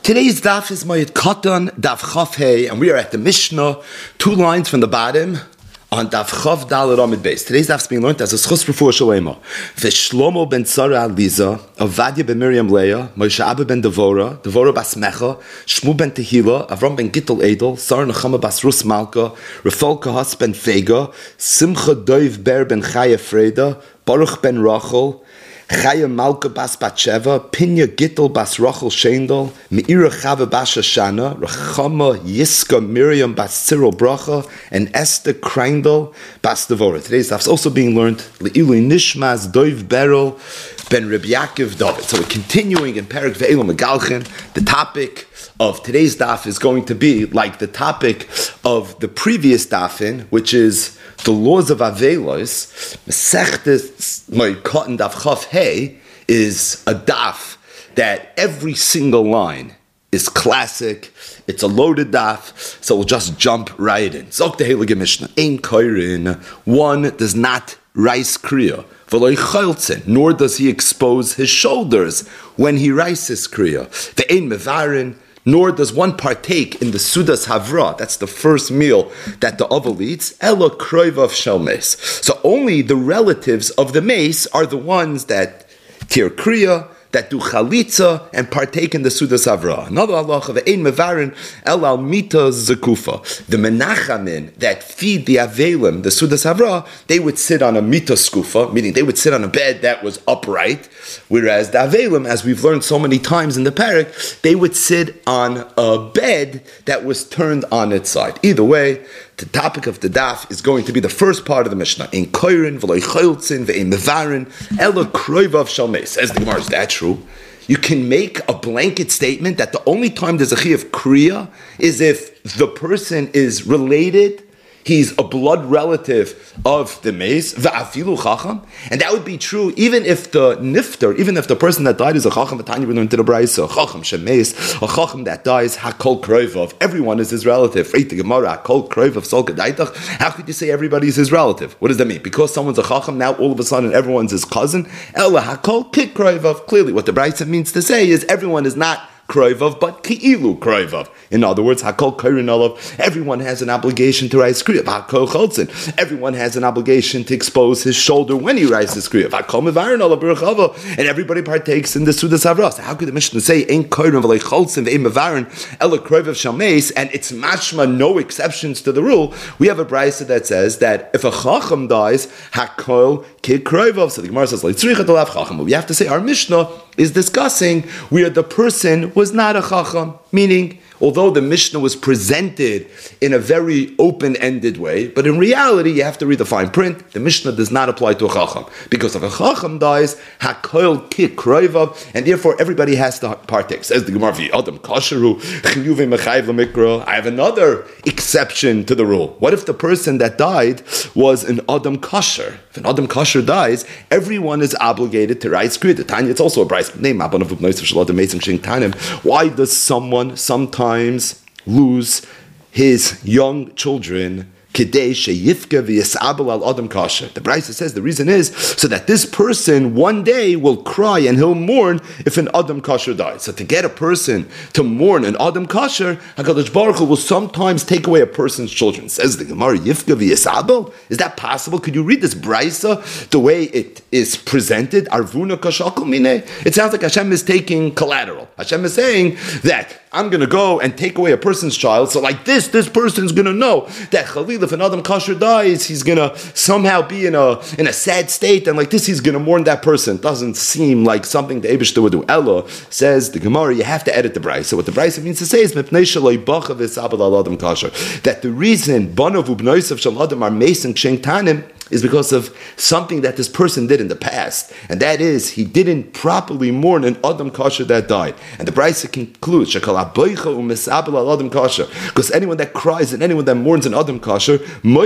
Today's daf is Moed Katan, daf Chaf Hey, and we are at the Mishnah, 2 lines from the bottom, on daf Chaf Daled Amid Beis. Today's daf is being learned as a schus before Shalema. V'Shlomo ben Tzara Aliza, Avadia ben Miriam Leah, Moshe Abba ben Devora, Devora bas Mecha, Shmu ben Tehila, Avram ben Gittel Edel, Sar Nechama bas Rus Malka, Rafal Kahas ben Fega, Simcha Doiv Ber ben Chaya Freda, Baruch ben Rachel, Chaya Malka bas Batsheva, Pinya Gittel bas Rachel Shendel, Meira Chava bas Shoshana, Rachama Yiska Miriam bas Cyril Bracha, and Esther Kreindel bas Devora. Today's daf is also being learned Le'ilu Nishmas Doiv Berel ben Reb Yaakov David. So we're continuing in Perek Ve'elu Megalchen. The topic of today's daf is going to be like the topic of the previous dafin, which is the laws of Avelos. Mesechtes Moed Katan daf Chaf Hey is a daf that every single line is classic. It's a loaded daf, so we'll just jump right in. Zok the Heilige Mishnah. Ein koirin. One does not rice kriya. Nor does he expose his shoulders when he rices kriya. Ve'ein mevarin. Nor does one partake in the Sudas Havra, that's the first meal that the Oval eats, Ela Kroivav Shel Meis. So only the relatives of the mace are the ones that tir kriya, that do chalitza, and partake in the Sudas Havra. Another halacha of Ein Mevarin, El Al Mita Zekufa. The Menachamin that feed the Avelim, the Sudas Havra, they would sit on a Mita Skufa, meaning they would sit on a bed that was upright, whereas the Avelim, as we've learned so many times in the Perek, they would sit on a bed that was turned on its side. Either way, the topic of the daf is going to be the first part of the Mishnah. In koirin, v'loy choltzin, ve'in mevarin, ela kroivav shel meis. Says the Gemara, is that true? You can make a blanket statement that the only time there's a chi of kriya is if the person is related, he's a blood relative of the mace, va'afilu chacham, and that would be true even if the nifter, even if the person that died is a chacham. Tanya we learned to the brayso, a chacham shemeis, a chacham that dies, hakol kroivav. Everyone is his relative. Right, the Gemara, hakol kroivav sol kedaitach. How could you say everybody is his relative? What does that mean? Because someone's a chacham, now all of a sudden everyone's his cousin. Ella hakol kik kroivav. Clearly, what the brayso means to say is everyone is not kroivav, but ki'ilu kroivav. In other words, hakol koirin olav. Everyone has an obligation to rise kriya. Hakol choltzin. Everyone has an obligation to expose his shoulder when he rises kriya. Hakol mevarin olav b'rechava. And everybody partakes in the sudas havra. So how could the Mishnah say ein koirin v'lei choltzin v'ein mevarin ela kroivav shalmeis? And it's mashma, no exceptions to the rule. We have a brayso that says that if a chacham dies, hakol kid kroivav. So the Gemara says like tzricha delav chacham. But we have to say our Mishnah is discussing where the person was not a chacham, meaning although the Mishnah was presented in a very open-ended way, but in reality, you have to read the fine print. The Mishnah does not apply to a chacham. Because if a chacham dies, hakoil kik kroivav, and therefore everybody has to partake. Says the Gemara, Adam kasheru, chiyuve mechayv lemikra. I have another exception to the rule. What if the person that died was an Adam kasher? If an Adam kasher dies, everyone is obligated to rise kriya. The Tanya, it's also a price name. Why does someone sometimes lose his young children? The Brayso says the reason is so that this person one day will cry and he'll mourn if an Adam Kasher dies. So to get a person to mourn an Adam Kasher, HaKadosh Baruch Hu will sometimes take away a person's children. Says the Gemara, Yifka v'Yisabel? Is that possible? Could you read this Brayso the way it is presented? Arvuna kashakol mine? It sounds like Hashem is taking collateral. Hashem is saying that I'm going to go and take away a person's child, so like this person's going to know that Chalil, if an Adam Kasher dies, he's going to somehow be in a sad state, and like this, he's going to mourn that person. Doesn't seem like something the Eibishter would do. Ella says the Gemara, you have to edit the Brayso. So what the Brayso means to say is that the reason Banav u'bnoisav shel Adam are mason kshen tanim is because of something that this person did in the past, and that is he didn't properly mourn an Adam Kasher that died. And the Brayso concludes because anyone that cries and anyone that mourns an Adam Kasher,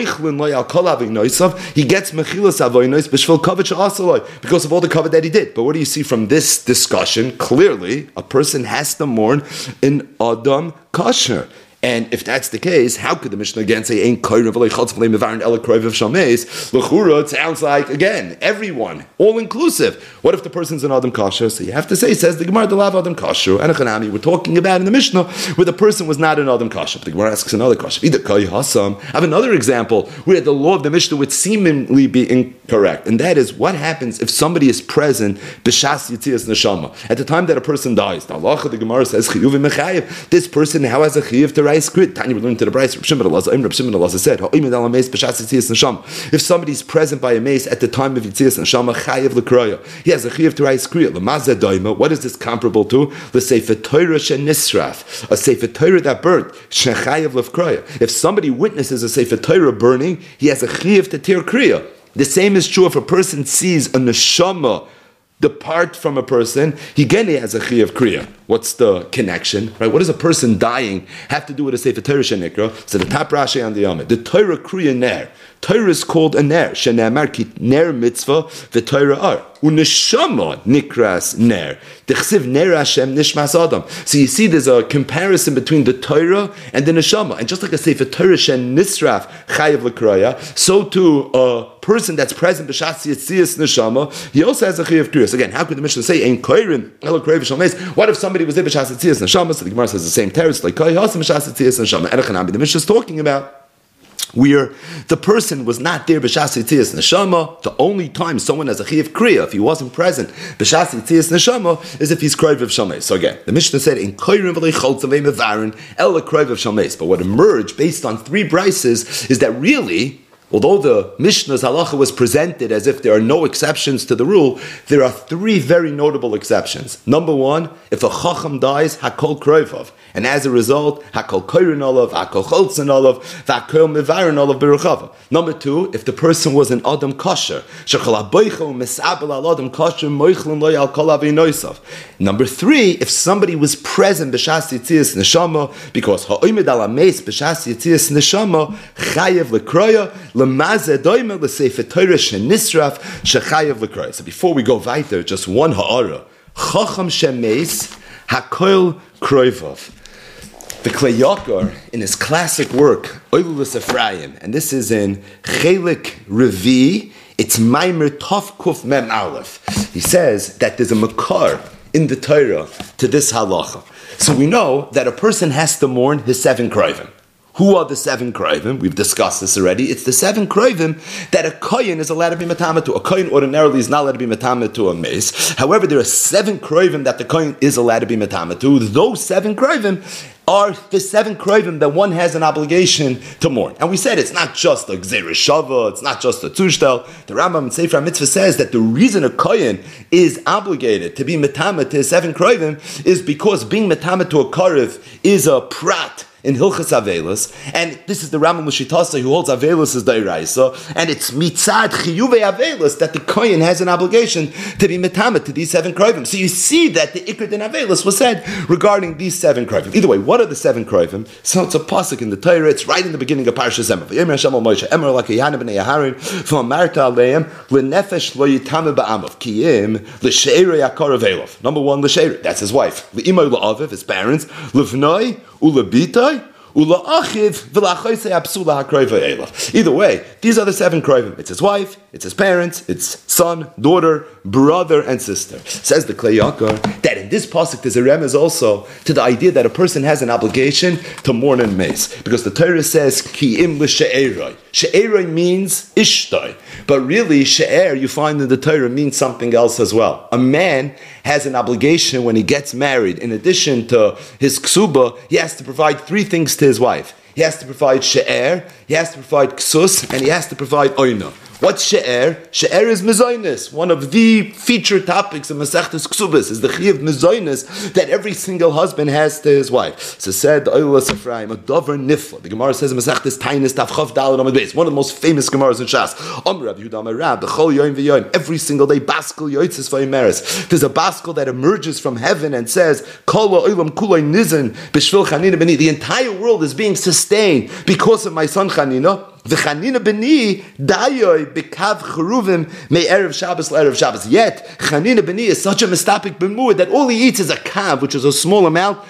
he gets mechilas avonos b'shvil kavod she'asaloi because of all the kavod that he did. But what do you see from this discussion? Clearly, a person has to mourn an Adam Kasher. And if that's the case, how could the Mishnah again say ain't koirav v'leichotz v'leimevarin ela koirav shameis? L'chura, it sounds like again everyone, all inclusive. What if the person's an adam kasher? So you have to say, says the Gemara, the lav adam kasher. Anachanami, we're talking about in the Mishnah where the person was not an adam kasher. The Gemara asks another question. Either kai hasam. I have another example where the law of the Mishnah would seemingly be incorrect, and that is what happens if somebody is present b'shas yitzias neshama at the time that a person dies. The halacha, the Gemara says chiyuv v'mechayev. This person now has a chiyuv to rise krit. Tanya, we're learning to the Bryce. Reb Shimon Elazar said, if somebody's present by a mace at the time of yitzias neshama, chayev l'kroya. He has a chiyuv to rise kriya. L'mazeh doima. What is this comparable to? The sefer Torah shenisraf, a sefer Torah that burnt. Shechayev l'kroya. If somebody witnesses a sefer Torah burning, he has a chiyuv to tear kriya. The same is true if a person sees a neshama depart from a person, he has a chiyuv kriya. What's the connection? Right? What does a person dying have to do with a sefer Torah shenikra? So the top Rashi on the Yomid. The Torah kriya ner. Torah is called a ner. Shene'amar ki ner mitzvah v'Torah ar. Uneshama nikras ner. Dechsiv ner Hashem nishmas adam. So you see there's a comparison between the Torah and the neshama. And just like a sefer Torah shen nisraf chayav l'kraya, so too a person that's present b'shas yitzias neshama, he also has a chayav kriya. Again, how could the Mishnah say ein koirin elo kroy v'shalmeis? What if somebody was there b'shas yitzias neshama? So the Gemara says the same teretz like koi hasim b'shas yitzias neshama. Erechanami, the Mishnah is talking about where the person was not there b'shas yitzias neshama. The only time someone has a chiyuv kriya, if he wasn't present b'shas yitzias neshama, is if he's kroiv shalmeis. So again, the Mishnah said in koirim v'leichotz v'leimevarin ela kroiv shalmeis. But what emerged based on three brises is that really, although the Mishnah's halacha was presented as if there are no exceptions to the rule, there are three very notable exceptions. Number one, if a chacham dies, hakol kroivav. And as a result, hakol koirin olav, hakol cholzin olav, hakol mevarin olav beruchava. Number two, if the person was an adam kosher, shechal aboicho mesabel al adam kosher moichlin loy al kol avinoisav. Number three, if somebody was present b'shas yitzias neshama, because ha'oimed al ameis b'shas yitzias neshama, chayev lekroya, lemazeh doime l'sefer Torah shenisraf, shechayev lekroya. So before we go weiter, just one ha'ara. Chacham shemeis, hakol kroivav. The Klei Yakar, in his classic work, Oilulus Ephraim, and this is in Chelik Revi, it's Maimer Tov Kuf Mem Aleph. He says that there's a makar in the Torah to this halacha. So we know that a person has to mourn his 7 kroivim. Who are the 7 kroivim? We've discussed this already. It's the 7 kroivim that a kohen is allowed to be matama to. A kohen ordinarily is not allowed to be matama to a mace. However, there are 7 kroivim that the kohen is allowed to be matama to. Those 7 kroivim are the 7 kroivim that one has an obligation to mourn. And we said it's not just a gzeir shava, it's not just a tushtel. The Rambam in Sefer HaMitzvah says that the reason a kohen is obligated to be matama to 7 kroivim is because being matama to a karev is a prat in Hilchas Avelis, and this is the Rambam L'Shitasa who holds Avelis as Dairaisa, and it's mitzad chiyuvei Avelis that the kohen has an obligation to be metamet to these 7 kroivim. So you see that the Ikr din Avelis was said regarding these 7 kroivim. Either way, what are the 7 kroivim? So it's a pasuk in the Torah. It's right in the beginning of Parshas Emor. V'yemer Hashem al Moshe, Emor l'kayana b'nei Aharon, v'amarta aleim l'nefesh lo yitame ba'amav kiyim l'sheirei akar Avelos. Number 1, l'sheirei, that's his wife. L'imoy la'aviv, his parents. L'vnoi u'lebitai. Either way, these are the 7 kroivim. It's his wife, it's his parents, it's son, daughter, brother, and sister. Says the Klei Yakar that in this pasuk there's a remez also to the idea that a person has an obligation to mourn and mace, because the Torah says ki im l'she'eroi. She'eroi means ishtai, but really she'er you find in the Torah means something else as well. A man has an obligation when he gets married. In addition to his ksuba, he has to provide 3 things to his wife. He has to provide she'er, he has to provide ksus, and he has to provide oina. What's she'er? She'er is mezainis. One of the featured topics of Masechtas Ksubas is the chiyuv mezainis that every single husband has to his wife. So said the Oilus Ephraim, a dover nifla. The Gemara says in Masechtas Tainis Tavchav Daled Amud Beis, one of the most famous Gemaras in Shas. Amr Rabbi Yehuda Amar Rab, b'chol yoyim v'yoyim, every single day baskel yoitzes v'yimeres. There's a baskel that emerges from heaven and says, Kol ha'olam kulay nizan b'shvil Chanina b'ni. The entire world is being sustained because of my son Chanina. V'chanina b'ni dayoy b'kav cheruvim may erev Shabbos l'erev Shabbos. Yet Chanina b'ni is such a mistapik b'muad that all he eats is a kav, which is a small amount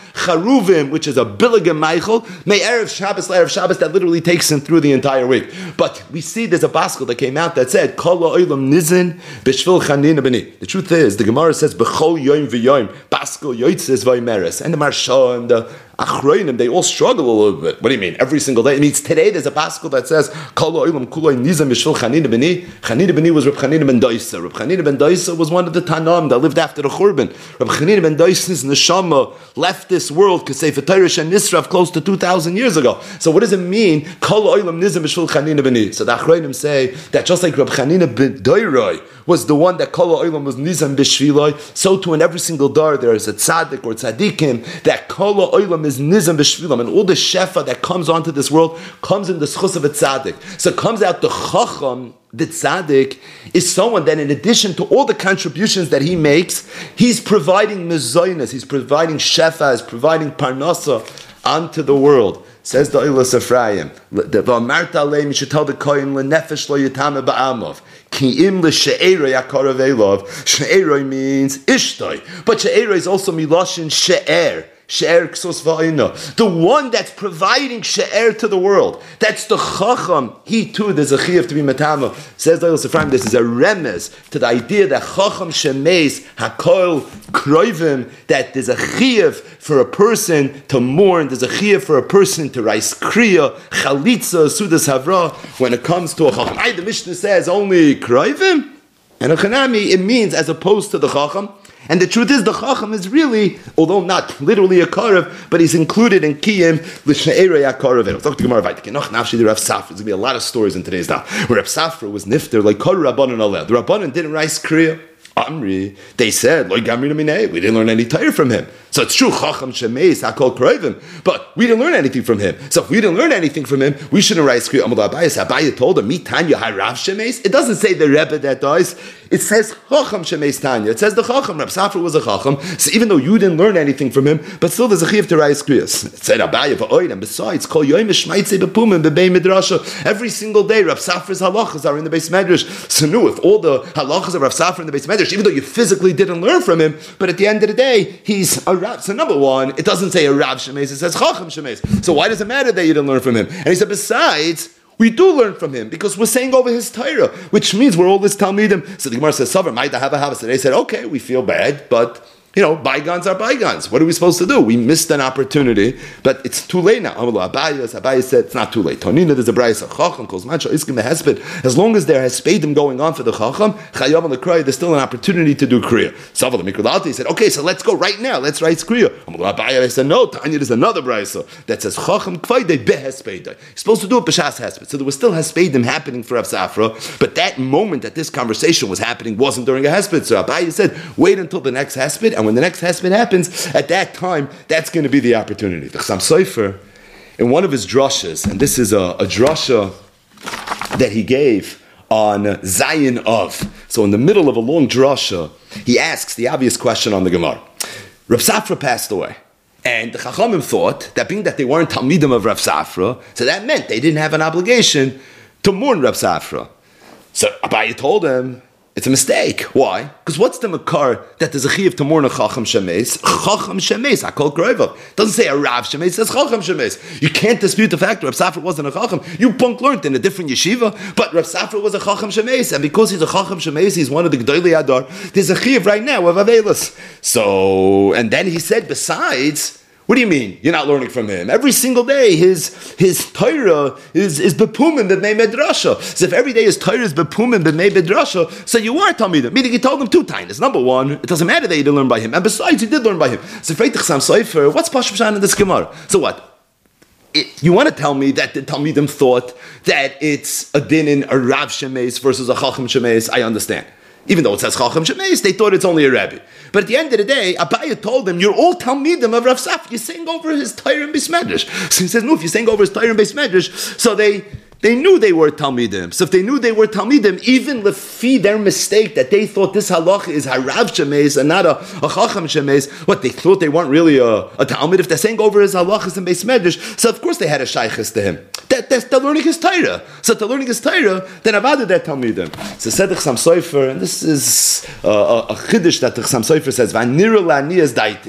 Charuvim, which is a Billigim Meichel, May Erev Shabbos, Erev Shabbos, that literally takes him through the entire week. But we see there's a baskel that came out that said, Kol Oilam Nizin, Bishvil Chanina B'ni. The truth is, the Gemara says, B'chol Yoim V'yoim, Baskel Yoitzes V'yimeres. And the Marsha and the Achroinim, they all struggle a little bit. What do you mean? Every single day? It means today there's a baskel that says, Kol Oilam Kuloi Nizin B'shvil Chanina B'ni. Chanina B'ni was Reb Chanina ben Doisa. Reb Chanina ben Doisa was one of the Tanam that lived after the Churban. Reb Chanina ben Doisa's neshama left this world, Sefer Torah and Nisraf, close to 2,000 years ago. So what does it mean? Kol Oilam Nizin B'shvil Chanina B'ni. So the Achroinim say that just like Reb Chanina ben Doiroi was the one that Kol Oilam was Nizan B'shviloi, so too in every single dar there is a tzaddik or tzaddikim that Kol Oilam is Nizan B'shvilam, and all the shefa that comes onto this world comes in the schus of a tzaddik. So it comes out the chacham, the tzaddik, is someone that in addition to all the contributions that he makes, he's providing mezoinas, he's providing shefa, he's providing parnasa onto the world. Says the Oilas Ephraim, "V'amarta aleim, you should tell the kohen lenefesh lo yitame ba'amov. Ki im l'she'eroi akarav elov." She'eroi means ishtoi, but she'eroi is also miloshin she'er. She'er ksos va'ina. The one that's providing she'er to the world. That's the chacham. He too, there's a chiyuv to be metama. Says the Oilas Ephraim, this is a remez to the idea that chacham shemeis hakol kroivim, that there's a chiyuv for a person to mourn, there's a chiyuv for a person to rise kriya, chalitza, sudas havra, when it comes to a chacham. The Mishnah says only kroivim, and a chanami, it means as opposed to the chacham. And the truth is, the chacham is really, although not literally a karev, but he's included in kiyim l'she'erei akarev. I'll talk to Gemara vayik. Noch nafshi the Rav Safra. There's going to be a lot of stories in today's daf where Rav Safra was nifter like kol rabbanon aleh. The rabbanon didn't rise kriya. Amri, they said, "Lo gamri minei." We didn't learn any Torah from him. So it's true, chacham shemeis hakol kroivim, but we didn't learn anything from him. So if we didn't learn anything from him, we shouldn't rise kriya. Amar Abayis, Abayis told him, "Mi Tanya harav shemeis." It doesn't say the Rebbe that dies. It says chacham shemeis Tanya. It says the chacham. Rav Safra was a chacham. So even though you didn't learn anything from him, but still there's a chiyuv to rise kriyas. It said Abayis va'oid, and besides, kol yoyim shmaitzei bepumim bebei midrasha. Every single day, Rav Safra's halachas are in the Beis Medrash. So no, if all the halachas of Rav Safra in the Beis Medrash, even though you physically didn't learn from him, but at the end of the day, he's a Rav. So number one, it doesn't say a Rav Shemeis, it says Chacham Shemeis. So why does it matter that you didn't learn from him? And he said, besides, we do learn from him because we're saying over his Torah, which means we're all this Talmidim. So the Gemara says, Savar, Maida have a house. And they said, okay, we feel bad, but bygones are bygones. What are we supposed to do? We missed an opportunity, but it's too late now. Abayis said it's not too late. Tonina, there's a brayso. Chacham calls macho iskim hesped. As long as there has spadim going on for the chacham, chayav and the kriya, there's still an opportunity to do kriya. Saval the mikrodalti said, okay, so let's go right now. Let's write kriya. Abayis said, no. Tanya, there's another brayso that says chacham kvaydei behespedai. You're supposed to do it b'shas hesped. So there was still hespedim happening for Rav Safra, but that moment that this conversation was happening wasn't during a hesped. So Abayis said, wait until the next hesped. And when the next hesped happens, at that time, that's going to be the opportunity. The Chassam Sofer, in one of his drashas, and this is a drasha that he gave on Zayin of. So in the middle of a long drasha, he asks the obvious question on the Gemara. Rav Safra passed away. And the Chachamim thought that being that they weren't Talmidim of Rav Safra, so that meant they didn't have an obligation to mourn Rav Safra. So Abaye told him, it's a mistake. Why? Because what's the makar that there's a chiyuv to mourn a chacham shemeis? Chacham shemeis, hakol kroivav. Doesn't say a rav shemeis, it says chacham shemeis. You can't dispute the fact that Rav Safra wasn't a chacham. You punk learned in a different yeshiva, but Rav Safra was a chacham shemeis, and because he's a chacham shemeis, he's one of the g'dolei adar. There's a chiyuv right now of avelis. So, and then he said, besides, what do you mean? You're not learning from him. Every single day, his Torah is bepumim b'mei medrasha. So if every day his Torah is bepumim b'mei medrasha, so you are Talmidim. Meaning he told him two times. Number one, it doesn't matter that you didn't learn by him. And besides, you did learn by him. So Freitich Chassam Sofer, what's Pashut Pshat in this Gemara? So what? You want to tell me that the Talmidim thought that it's a din in a Rav Shemeis versus a Chacham Shemeis? I understand. Even though it says Chacham Shemeis, they thought it's only a Rebbe. But at the end of the day, Abaye told them, you're all Talmidim of Rav Safra. You're saying over his Torah and Beis Medrash. So he says, no, if you're saying over his Torah and Beis Medrash, so they knew they were Talmidim. So if they knew they were Talmidim, even lefi their mistake that they thought this halacha is harav shemeis and not a chacham shemeis, what, they thought they weren't really a Talmid? If they're saying over his halachas and Beis Medrash, so of course they had a shaykhis to him. They're learning his Torah. So if they're learning his Torah, then avadu they're Talmidim. So said the Chassam Sofer, and this is a chiddush that the Chassam Sofer says, V'aniru la'aniyas daiti.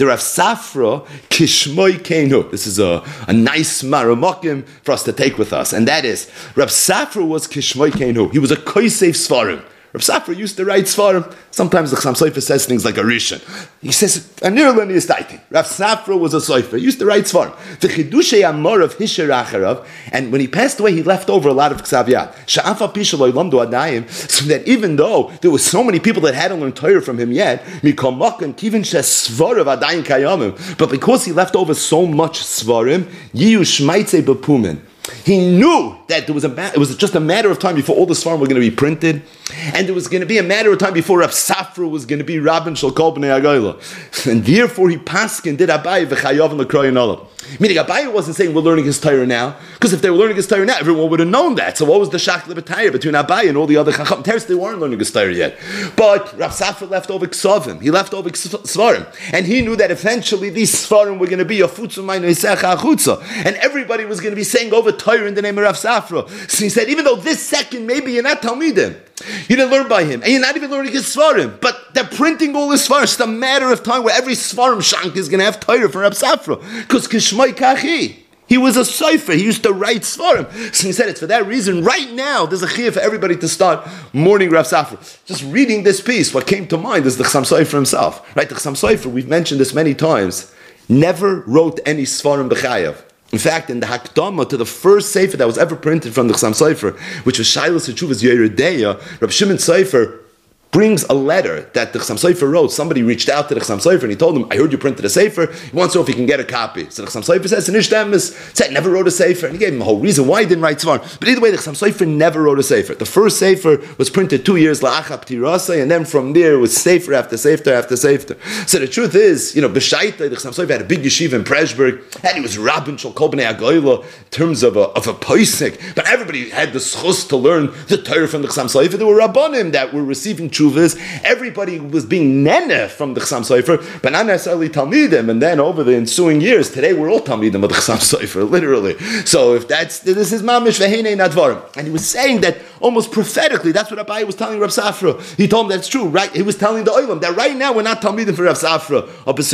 the Rav Safra Kishmoy Keinu. This is a nice maramokim for us to take with us, and that is Rav Safra was Kishmoy Keinu. He was a koisev svarim. Rav Safra used to write svarim. Sometimes the Chassam Sofer says things like a rishon. He says, "Anirlan is taitin." Rav Safra was a sofer. He used to write svarim. The chidushei amor of Hisher Acharav, and when he passed away, he left over a lot of ksav yad. Sha'afa pisha lo ylamdu adayim, so that even though there were so many people that hadn't learned Torah from him yet, mikol makom kivin shesvarav adayim kayamim, but because he left over so much svarim, yiyu shmaitzei bepumin. He knew that it was just a matter of time before all the Svarim were going to be printed, and it was going to be a matter of time before Rav Safra was going to be Rabban Shel Kol Bnei Agayla. And therefore he paskin did Abaye v'chayav l'kroyin olav. Meaning Abaye wasn't saying we're learning his Torah now, because if they were learning his Torah now, everyone would have known that. So what was the shach l'b'tayr between Abaye and all the other Chacham? Teres, they weren't learning his Torah yet. But Rav Safra left over Ksavim, he left over Svarim, and he knew that eventually these Svarim were going to be a futzu ma'inu yisecha achutza, and everybody was going to be saying over Torah in the name of Rav Safra. So he said, even though this second maybe you're not Talmidim, you didn't learn by him, and you're not even learning his Svarim, but they're printing all his Svarim. It's a matter of time where every Svarim shank is going to have Torah for Rav Safra, because Kishmai Kachi, he was a sofer, he used to write Svarim. So he said, it's for that reason, right now, there's a chiyah for everybody to start mourning Rav Safra. Just reading this piece, what came to mind is the Chassam Sofer himself. Right, the Chassam Sofer, we've mentioned this many times, never wrote any Svarim b'chayav. In fact, in the Hakdama to the first sefer that was ever printed from the Chassam Sofer, which was Shailas Teshuvas Yeridea, Rabbi Shimon Sofer brings a letter that the Chassam Sofer wrote. Somebody reached out to the Chassam Sofer and he told him, I heard you printed a sefer. He wants to know if he can get a copy. So the Chassam Sofer says, said never wrote a sefer. And he gave him a whole reason why he didn't write Svarim. But either way, the Chassam Sofer never wrote a sefer. The first sefer was printed 2 years la'acha p'tirasei, and then from there it was sefer after sefer after sefer. So the truth is, B'shaita, the Chassam Sofer had a big yeshiva in Preshberg, and he was Rabban Shel Kol Bnei Agayla in terms of a posek. But everybody had the schus to learn the Torah from the Chassam Sofer. There were Rabbanim that were receiving everybody was being nene from the Chassam Sofer, but not necessarily Talmidim. And then over the ensuing years, today we're all Talmidim of the Chassam Sofer, literally. So if this is mamish v'heinei nadvarim, and he was saying that almost prophetically, that's what Abaye was telling Rav Safra. He told him that's true, right? He was telling the Olam that right now we're not Talmidim for Rav Safra.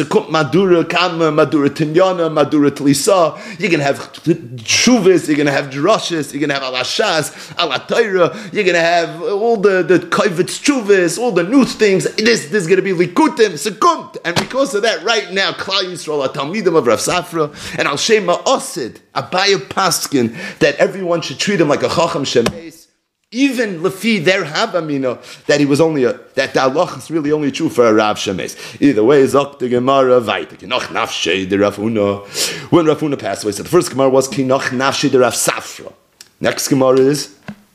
Madura Kama, Madura Tinyana, Madura Tlisa. You're going to have Shuvas, you're going to have Droshes, you're going to have Alashas, Alatayra, you're going to have all the Kovetz Shuvas, all the new things. This is going to be Likutim, Sekumt. And because of that, right now, Klal Yisrael are Talmidim of Rav Safra, and Al Shema Osid, Abaye Paskin, that everyone should treat him like a Chacham Shemes. Even Lefi, their Havamina, that he was only that the Allah is really only true for a Rav Shemes. Either way, Zok the Gemara, Vaita, Kinoch Nafshe, the Rav Huna. When Rav Huna passed away, so the first Gemara was Kinoch Nafshe, the Rav Safra. Next Gemara is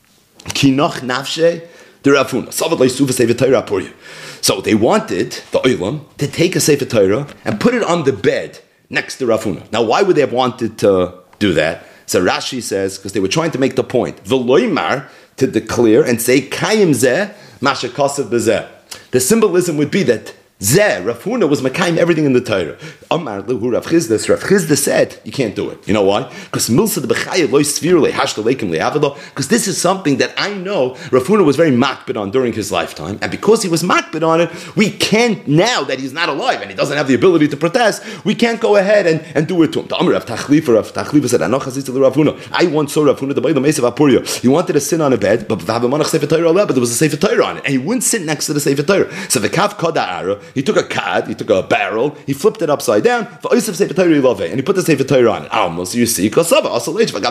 Kinoch Nafshe, the Rav Huna. Savat Leisuva Sefer Torah Purya. So they wanted, the Olam, to take a Sefer Torah and put it on the bed next to Rav Huna. Now, why would they have wanted to do that? So Rashi says, because they were trying to make the point. V'loimar, to declare and say, Kayim zeh, masha kasav bezeh. The symbolism would be that Zeh, Rav Huna was Makayim everything in the Torah. Amar lehu Rav Chizda. Rav Chizda said, you can't do it. You know why? Because Milsa de Bechaya loy svirle hashta leikim le'avado. Because this is something that I know Rav Huna was very makbid on during his lifetime. And because he was makbid on it, we can't, now that he's not alive and he doesn't have the ability to protest, we can't go ahead and do it to him. The Amar Rav Tachlifa said, Anoch hazit Rav Huna. I once saw Rav Huna, the Beit Mesav Apuria. He wanted to sit on a bed, but there was a Sefer Torah on it. And he wouldn't sit next to the Sefer Torah. So the Kav Koda'ara, he took a kad, he took a barrel, he flipped it upside down, and he put the Sefer Torah on it. So you see, so you see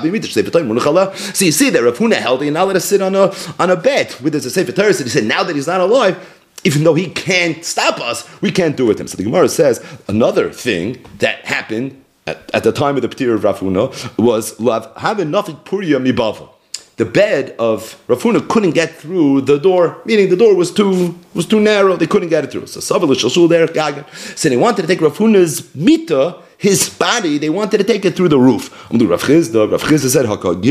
that Rav Huna held, you're not allowed to sit on a bed with a Sefer Torah. So he said, now that he's not alive, even though he can't stop us, we can't do it with him. So the Gemara says, another thing that happened at the time of the P'tir of Rav Huna was, having nothing Puria Mibavel. The bed of Rav Huna couldn't get through the door, meaning the door was too narrow, they couldn't get it through. So they wanted to take Rav Huna's mita, his body, they wanted to take it through the roof. Rav Chisda said,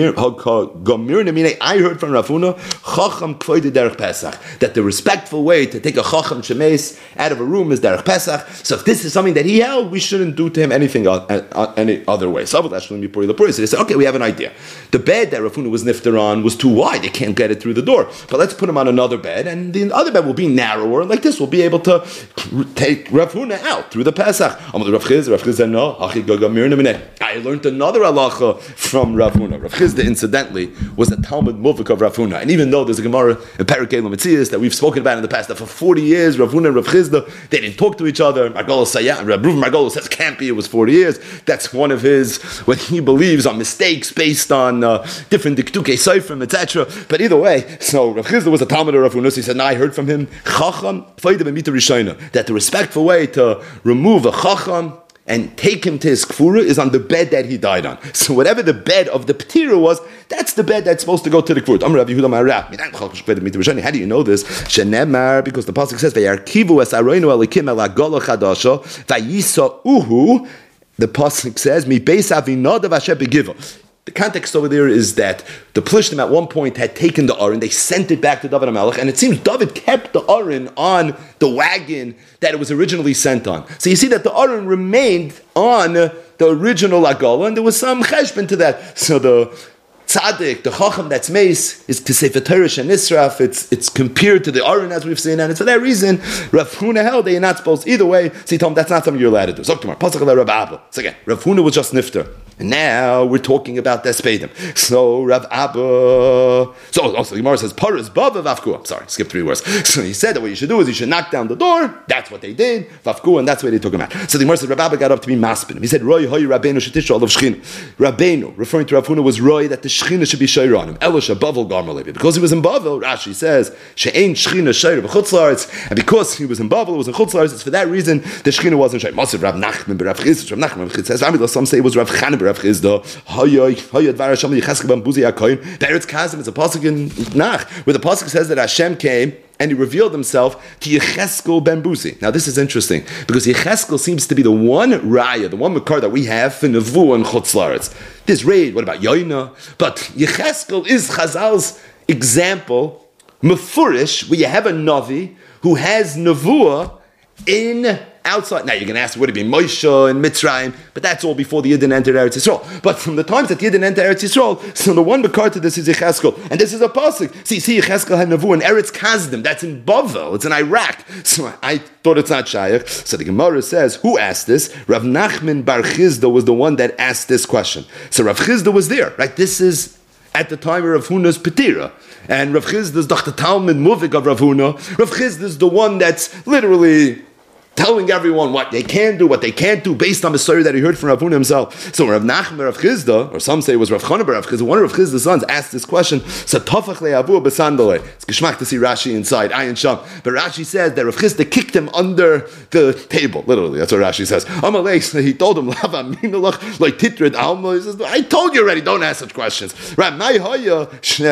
I heard from Rav Huna, Chacham kvoide derech Pesach, that the respectful way to take a Chacham shemes out of a room is derech Pesach. So if this is something that he held, we shouldn't do to him anything any other way. So they said, okay, we have an idea. The bed that Rav Huna was nifter on was too wide; they can't get it through the door. But let's put him on another bed, and the other bed will be narrower. Like this, we'll be able to take Rav Huna out through the Pesach. Rav Chisda said, no. I learned another halacha from Rav Huna. Rav Chisda, incidentally, was a Talmud Muvik of Rav Huna. And even though there's a Gemara in Perikei L'Metzias that we've spoken about in the past, that for 40 years, Rav Huna and Rav Chisda, they didn't talk to each other. Margolis says, can't be, it was 40 years. That's one of his, what he believes are mistakes based on different diktukei seifrim, etc. But either way, so Rav Chisda was a Talmud of Rav Huna, so he said, no, I heard from him, Chacham, that the respectful way to remove a Chacham and take him to his kfura is on the bed that he died on. So whatever the bed of the Petira was, that's the bed that's supposed to go to the kfura. How do you know this? Because the pasuk says, the pasuk says, the context over there is that the Plishtim at one point had taken the Aron, they sent it back to David HaMelech, and it seems David kept the Aron on the wagon that it was originally sent on. So you see that the Aron remained on the original Agala, and there was some cheshbon to that. So the tzaddik, the chacham that's mace, is to say Torah and Nisraf. It's compared to the Aron as we've seen, and it's for that reason Rav Huna held that you're not supposed either way. So he told him that's not something you're allowed to do. So Rav Abba. So again, Rav Huna was just nifter. And now we're talking about Despedim. So Rav Abba. So also the Gemara says Paras Bava Vavku. I'm sorry, skip 3 words. So he said that what you should do is you should knock down the door. That's what they did. Vavku, and that's why they took him out. So the Gemara says Rav Abba got up to be maspin. He said Roy Hoy Rabbeinu Shetisha Olav Shchin. Rabbeinu, referring to Rav Huna, was Roy that the Shchina should be shayra on him. Elisha Bavel Garmalevi. Because he was in Bavel, Rashi says She'ain Shchina shayra b'chutzlaretz, and because he was in Bavel, it was in chutzlaretz. It's for that reason the Shchina wasn't shayra. Massive Rav Nachman Rav Chisda. Rav Nachman says some say it was Rav Chanan Rav Chisda. The Eretz Kazim is a pasuk in Nach, where the pasuk says that Hashem came and he revealed himself to Yecheskel ben Buzi. Now this is interesting, because Yecheskel seems to be the one raya, the one makar that we have for Nevuah and Chutz La'aretz. This raid, what about Yoina? But Yecheskel is Chazal's example, Mefurish, where you have a Navi who has Nevuah in outside. Now you're going to ask, would it be Moshe and Mitzrayim? But that's all before the Yidden entered Eretz Yisrael. But from the times that the Yidden entered Eretz Yisrael, so the one Bekar to this is Yecheskel. And this is a pasuk. See, Yecheskel had Nevuah in Eretz Kazdim. That's in Bavel. It's in Iraq. So I thought it's not Shaykh. So the Gemara says, who asked this? Rav Nachman Bar Chisda was the one that asked this question. So Rav Chisda was there, right? This is at the time of Rav Huna's Petira. And Rav Chisda is the Talmud Muvik of Rav Huna. Rav Chisda is the one that's literally telling everyone what they can do, what they can't do, based on the story that he heard from Rav Huna himself. So Rav Nachman Rav Chisda, or some say it was Rav Chanan Rav Chisda, one of Rav Chisda's sons asked this question. So Tafach le'avu b'sandale. It's geschmack to see Rashi inside Ayin Sham, but Rashi says that Rav Chisda kicked him under the table. Literally, that's what Rashi says. Amalei, he told him, Lava minalach like titred alma. He says, I told you already. Don't ask such questions. Right? My hoya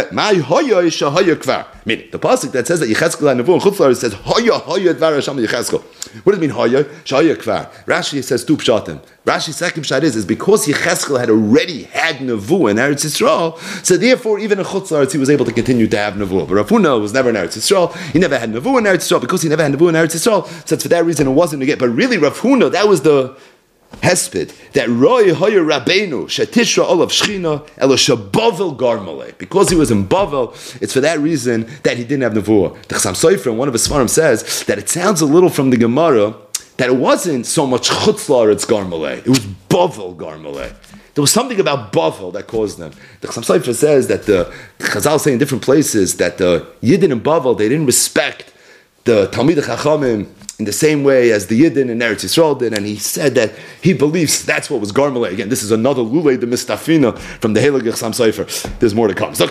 shahaya kvar. Meaning the pasuk that says that Yecheskel and Nevuah and Chutz La'aretz says hoya dvar Hashem Yecheskel. What does it mean hoya? Shahaya kvar. Rashi says two pshatim. Rashi's second pshat is because Yecheskel had already had Nevuah in Eretz Yisrael, so therefore even in Chutz La'aretz he was able to continue to have Nevuah. But Rav Huna was never in Eretz Yisrael. He never had Nevuah in Eretz Yisrael. Because he never had Nevuah in Eretz Yisrael, so it's for that reason it wasn't a get. But really Rav Huna, that was the Hesped, that Roy Hoyer Rabbeinu, Shetishra Olav Shchina, Elo Shabavel Garmale. Because he was in Bavel, it's for that reason that he didn't have Nevuah. The Chassam Sofer, in one of his Svarim, says that it sounds a little from the Gemara that it wasn't so much Chutz La'aretz Garmale, it was Bavel Garmale. There was something about Bavel that caused them. The Chassam Sofer says that the Chazal say in different places that the Yidden in Bavel, they didn't respect the Talmidei Chachamim in the same way as the Yidden in Eretz Yisrael did, and he said that he believes that's what was Garmale. Again, this is another Lulei de Mistafina from the Heilig Chassam Sofer. There's more to come. So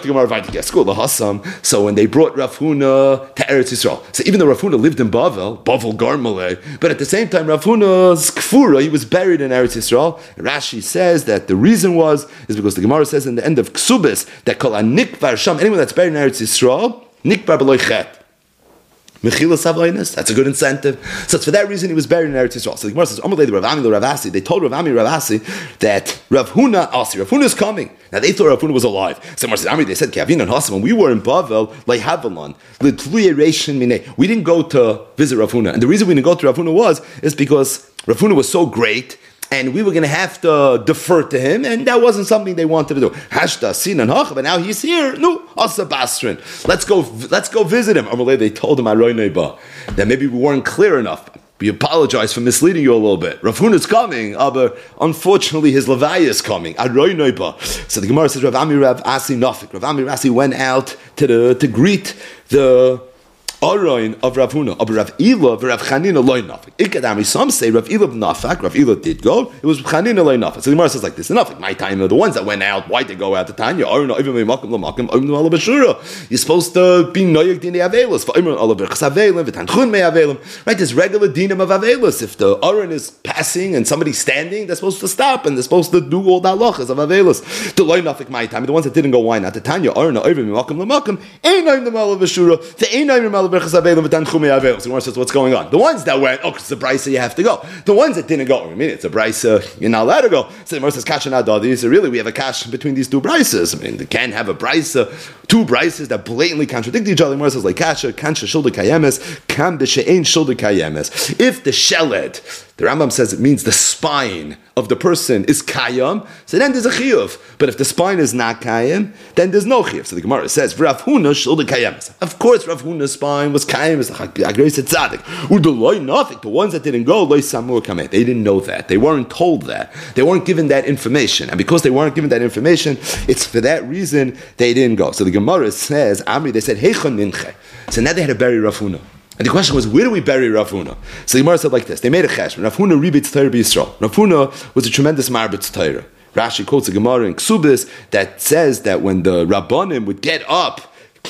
when they brought Rav Huna to Eretz Yisrael, so even though Rav Huna lived in Bavel Garmale, but at the same time Rav Huna's Kfura, he was buried in Eretz Yisrael. Rashi says that the reason is because the Gemara says in the end of Ksubis that Kol Nikvar Sham, anyone that's buried in Eretz Yisrael, Nikvar B'loi Chet. Mechilas Havainas, that's a good incentive. So it's for that reason he was buried in Eretz Yisrael. So the Gemara says, Amalei the Rav Ami the Rav Asi, they told Rav Ami Rav Asi that Rav Huna Asi, Rav Huna is coming. Now they thought Rav Huna was alive. So Gemara says, Ami, they said, Kavin and Hasim, when we were in Bavel, like Havalon, we didn't go to visit Rav Huna. And the reason we didn't go to Rav Huna is because Rav Huna was so great, and we were going to have to defer to him, and that wasn't something they wanted to do. Hashta sin and hach, but now he's here. No, asa basrin. Let's go visit him. They told him that maybe we weren't clear enough. We apologize for misleading you a little bit. Rav Huna's coming, but unfortunately his levaya is coming. So the Gemara says Rav Ami Rav Asi Nafik. Rav Ami Rav Asi went out to greet the Aroin of Rav Huna, of Rav Ila, Rav Chanina loy nafik. Ikadami, some say Rav Ila nafak, Rav Ila did go, it was Chanina loy nafik. So the Gemara says like this, enough, my time, the ones that went out, why'd they go out? The Tanya, you're supposed to be noyek dini avelis, right, there's regular dinim of avelis. If the Aron is passing and somebody's standing, they're supposed to stop, and they're supposed to do all the halachas of avelis. The loy nafik, my time, the ones that didn't go, why not? The Tanya, Aron, so says, what's going on? The ones that went, it's a brisa, you have to go. The ones that didn't go, I mean, it's a brisa, you're not allowed to go. So the Gemara says, kasha nadadi. So really, we have a kash between these two brisas. I mean, they can't have a brisa, two brisas that blatantly contradict each other. The Gemara says, like kasha, kansha shulda kayemes, kam b'she'ein shulda kayemes. If the sheled, the Rambam says it means the spine of the person is kayam, so then there's a chiyuv. But if the spine is not kayam, then there's no chiyuv. So the Gemara says, Rav Huna shulda kayemes. Of course, Rav Huna's spine was kayam, it's like agrees it's tzaddik. Udaloy nothing. The ones that didn't go, loy samur kamet. They didn't know that. They weren't told that. They weren't given that information. And because they weren't given that information, it's for that reason they didn't go. So the Gemara says, Amri, they said, Heichon ninche. So now they had to bury Rav Huna. And the question was, where do we bury Rav Huna? So the Gemara said like this, they made a cheshbon. Rav Huna ribitz Torah b'Yisrael. Rav Huna was a tremendous marbitz Torah. Rashi quotes a Gemara in Ksubis that says that when the Rabbanim would get up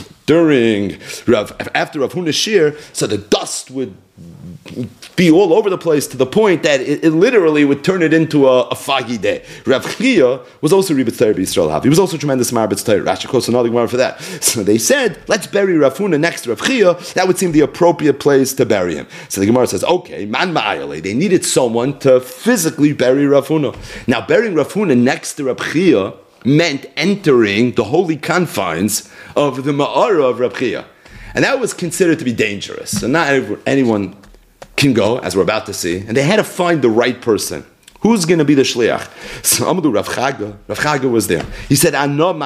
after Rav Huna's shir, so the dust would be all over the place to the point that it literally would turn it into a foggy day. Rav Chia was also Ribet Torah B'Yisrael. He was also tremendous Marbetz Torah. Rashi quotes another Gemara for that. So they said, let's bury Rav Huna next to Rav Chia. That would seem the appropriate place to bury him. So the Gemara says, okay, man ma'ayale. They needed someone to physically bury Rav Huna. Now, burying Rav Huna next to Rav Chia meant entering the holy confines of the Ma'ara of Rav Chia. And that was considered to be dangerous. So not anyone can go, as we're about to see, and they had to find the right person. Who's going to be the shliach? So Amadu Rav Chaga. Rav Chaga was there. He said, I'm going.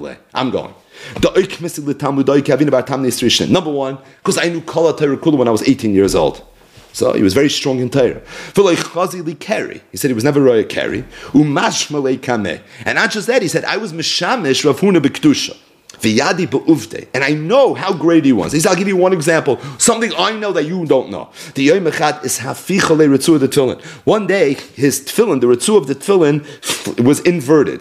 Number one, because I knew Kala Torah Kula when I was 18 years old. So he was very strong in Torah. He said he was never a carry. And not just that, he said, I was Mishamish Rav Huna B'Kedusha. And I know how great he was. He said, I'll give you one example, something I know that you don't know. The Yom Echad is Haficha Le Ritzu of the Tefillin. One day, his tefillin, the Ritzu of the tefillin, was inverted.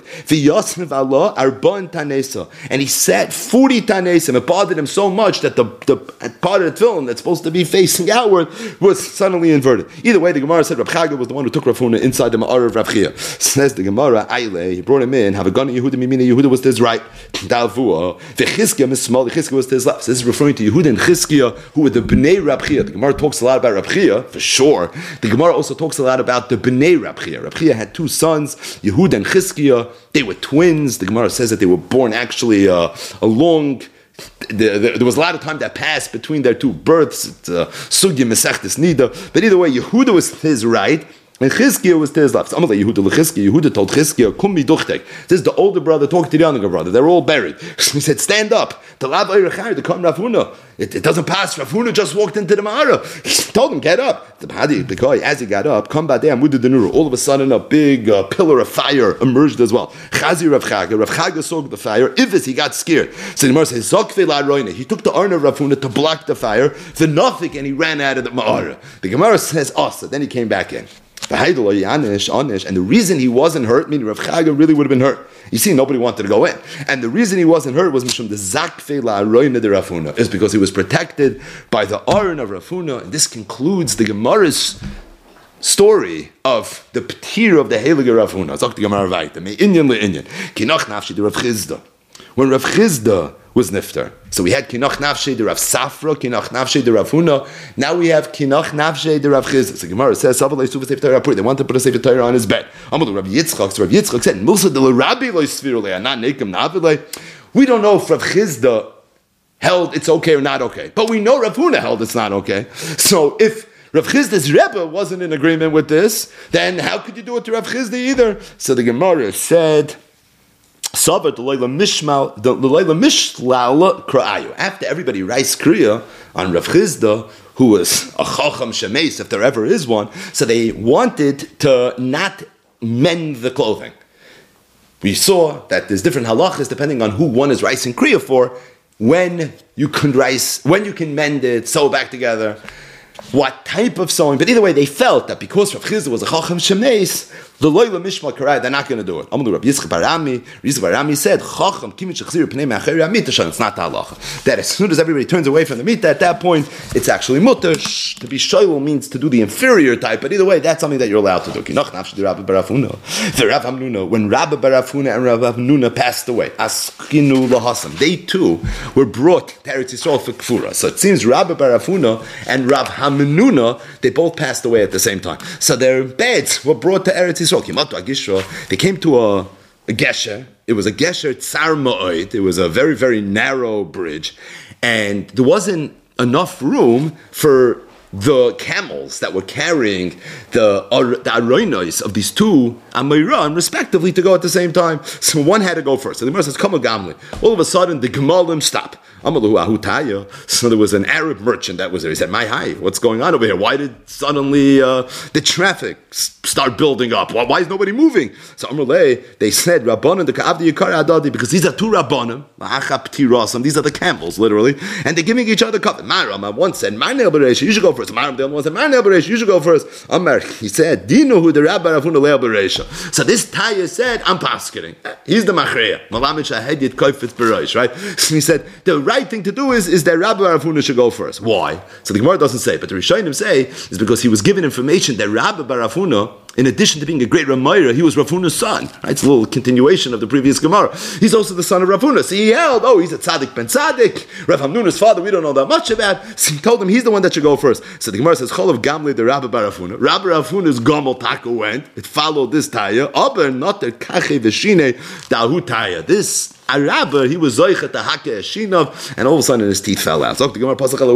And he sat 40 tanesim. It bothered him so much that the part of the tefillin that's supposed to be facing outward was suddenly inverted. Either way, the Gemara said Rav Chaga was the one who took Rav Huna inside the Ma'ar of Rav Chia. Says the Gemara, he brought him in, Havagana Yehuda Mimina, Yehuda was to his right, Dalvua. Chizkiah was to his left. So this is referring to Yehuda and Chizkiah, who were the Bnei Rab Chia. The Gemara talks a lot about Rab Chia, for sure. The Gemara also talks a lot about the Bnei Rab Chia. Rab Chia had two sons, Yehuda and Chizkiah. They were twins. The Gemara says that they were born actually along. There was a lot of time that passed between their two births. Sugya Mesechtes Nida. But either way, Yehuda was to his right, and Chizkiah was to his left. So Yehuda told Chizkiah, Kum miduchtek. This is the older brother talking to the younger brother. They're all buried. He said, stand up. The come Rav Huna. It doesn't pass. Rav Huna just walked into the Ma'ara. He told him, get up. As he got up, all of a sudden a big pillar of fire emerged as well. Chazi Rav Chaga. Rav Chaga saw the fire. He got scared. So the Gemara says, he took the arm of Rav Huna to block the fire, and he ran out of the Ma'ara. The Gemara says, so then he came back in. And the reason he wasn't hurt, meaning Rav Chaga really would have been hurt. You see, nobody wanted to go in. And the reason he wasn't hurt was from the Zakfe La'aroyna de Rav Huna, is because he was protected by the Aron of Rav Huna. And this concludes the Gemara's story of the P'tir of the Heilige Rav Huna. Zok the Gemara weiter. Me inyan le'inyan. Kinach nafshi de Rav Chizda. When Rav Chizda was nifter. So we had Kinach Nafshe de Rav Safra, Kinach Nafshe de Rav Huna. Now we have Kinach Nafshe de Rav Chizda. So Gemara says, they want to put a Sefer Torah on his bed. Amalu Rav Yitzchak. So Rav Yitzchak said, Musa de Rabbi lo Svirule, not Nekim Navile. We don't know if Rav Chizda held it's okay or not okay. But we know Rav Huna held it's not okay. So if Rav Chizda's Rebbe wasn't in agreement with this, then how could you do it to Rav Chizda either? So the Gemara said, after everybody writes Kriya on Rav Chizda, who was a Chacham Shemes, if there ever is one, so they wanted to not mend the clothing. We saw that there's different halachas depending on who one is writing Kriya for, when you can mend it, sew back together, what type of sewing. But either way, they felt that because Rav Chizda was a Chacham Shemes, the Loila Mishma Karai, they're not going to do it. Amalu Rabbi Yitzchak Barami, Yitzchak Barami said, Chacham Kimit Shechzir Pnei Me'acheri HaMita, it's not the halacha. That as soon as everybody turns away from the Mita, at that point, it's actually mutter. To be shoyl means to do the inferior type, but either way, that's something that you're allowed to do. Kinach Nafshi Rabbi Bar Afuna. The Rav Hamnuna, when Rabbi Bar Afuna and Rav Hamnuna passed away, Askinu Lahasam, they too were brought to Eretz Yisrael for Kfura. So it seems Rabbi Bar Afuna and Rav Hamnuna, they both passed away at the same time. So their beds were brought to Eretz Yisrael. They came to a gesher. It was a gesher tsar ma'od. It was a very, very narrow bridge. And there wasn't enough room for the camels that were carrying the aroinos of these two Amiran, respectively, to go at the same time. So one had to go first. So the Gemara says, "Come Gamli." All of a sudden, the Gemalim stop. So there was an Arab merchant that was there. He said, "My hi, what's going on over here? Why did suddenly the traffic start building up? Why is nobody moving?" So Amrulay, they said, "Rabbanan the Ka'avdi Yikar Adadi," because these are two Rabbanim, these are the camels, literally, and they're giving each other cover. Maram one said, "Marnei Beresh, you should go first." Maram the other one said, "Marnei Beresh, you should go first." Amar, he said, "Dino who the Rabbi Rafuna Leil Beresh." So this Taya said, "I'm paskining. He's the Machreya." Right? So he said, the right thing to do is that Rabbi Barafuna should go first. Why? So the Gemara doesn't say, but the Rishonim say is because he was given information that Rabbi Barafuna, in addition to being a great Ramayra, he was Rafuna's son. Right? It's a little continuation of the previous Gemara. He's also the son of Rafuna. So he held, he's a tzaddik ben tzaddik. Rav Hamnuna's father, we don't know that much about. So he told him he's the one that should go first. So the Gemara says, Cholav Gamli the Rabbi Barafuna. Rabbi Rafuna's Gomel Taka went. It followed this Taya. Aber not the Kache Veshine Dahu Taya. This Araba, he was Zoichet the Hake Eshinov, and all of a sudden his teeth fell out. So the Gemara Pasach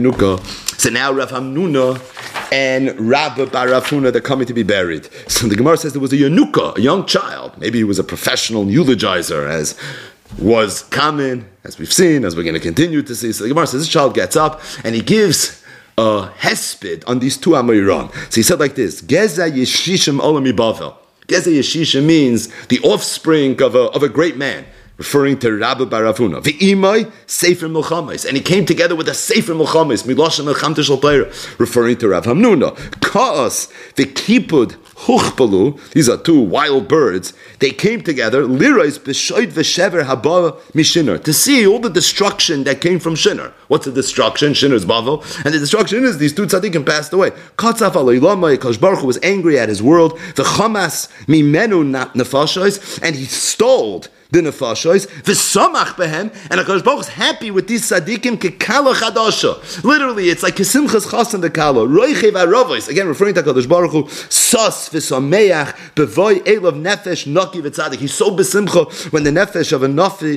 So now Rav Hamnuna and Rabbi Barafuna, they're coming to be buried. So the Gemara says there was a Yanuka, a young child. Maybe he was a professional eulogizer, as was common, as we've seen, as we're going to continue to see. So the Gemara says this child gets up and he gives a hesped on these two Amoiran. So he said like this, Geza Yeshishim Olami Bavel. Geza Yeshishim means the offspring of a great man, referring to Rabbi Barafuna. V'imai Sefer Milchamis, and he came together with a Sefer Milchamis, Milosha Milchamta Shel Torah, referring to Rav Hamnuna. Kaas v'kipud huchpalu. These are two wild birds. They came together. Lirais b'shoid v'shever haba mishinner, to see all the destruction that came from Shinar. What's the destruction? Shinar's Bavel, and the destruction is these two tzaddikim passed away. Katzaf alaylamai. Kadosh Baruch Hu was angry at his world. The chamas mimenu nefashos, and he stole the nefashos, v'samach behem, and HaKadosh Baruch is happy with these tzaddikim kekala chadasha. Literally, it's like kesimchas chasan de kala, roichev aravos, again referring to HaKadosh Baruch Hu, sas v'sameach, bevoy elav nefesh naki v'tzaddik. He's so besimcha when the nefesh of a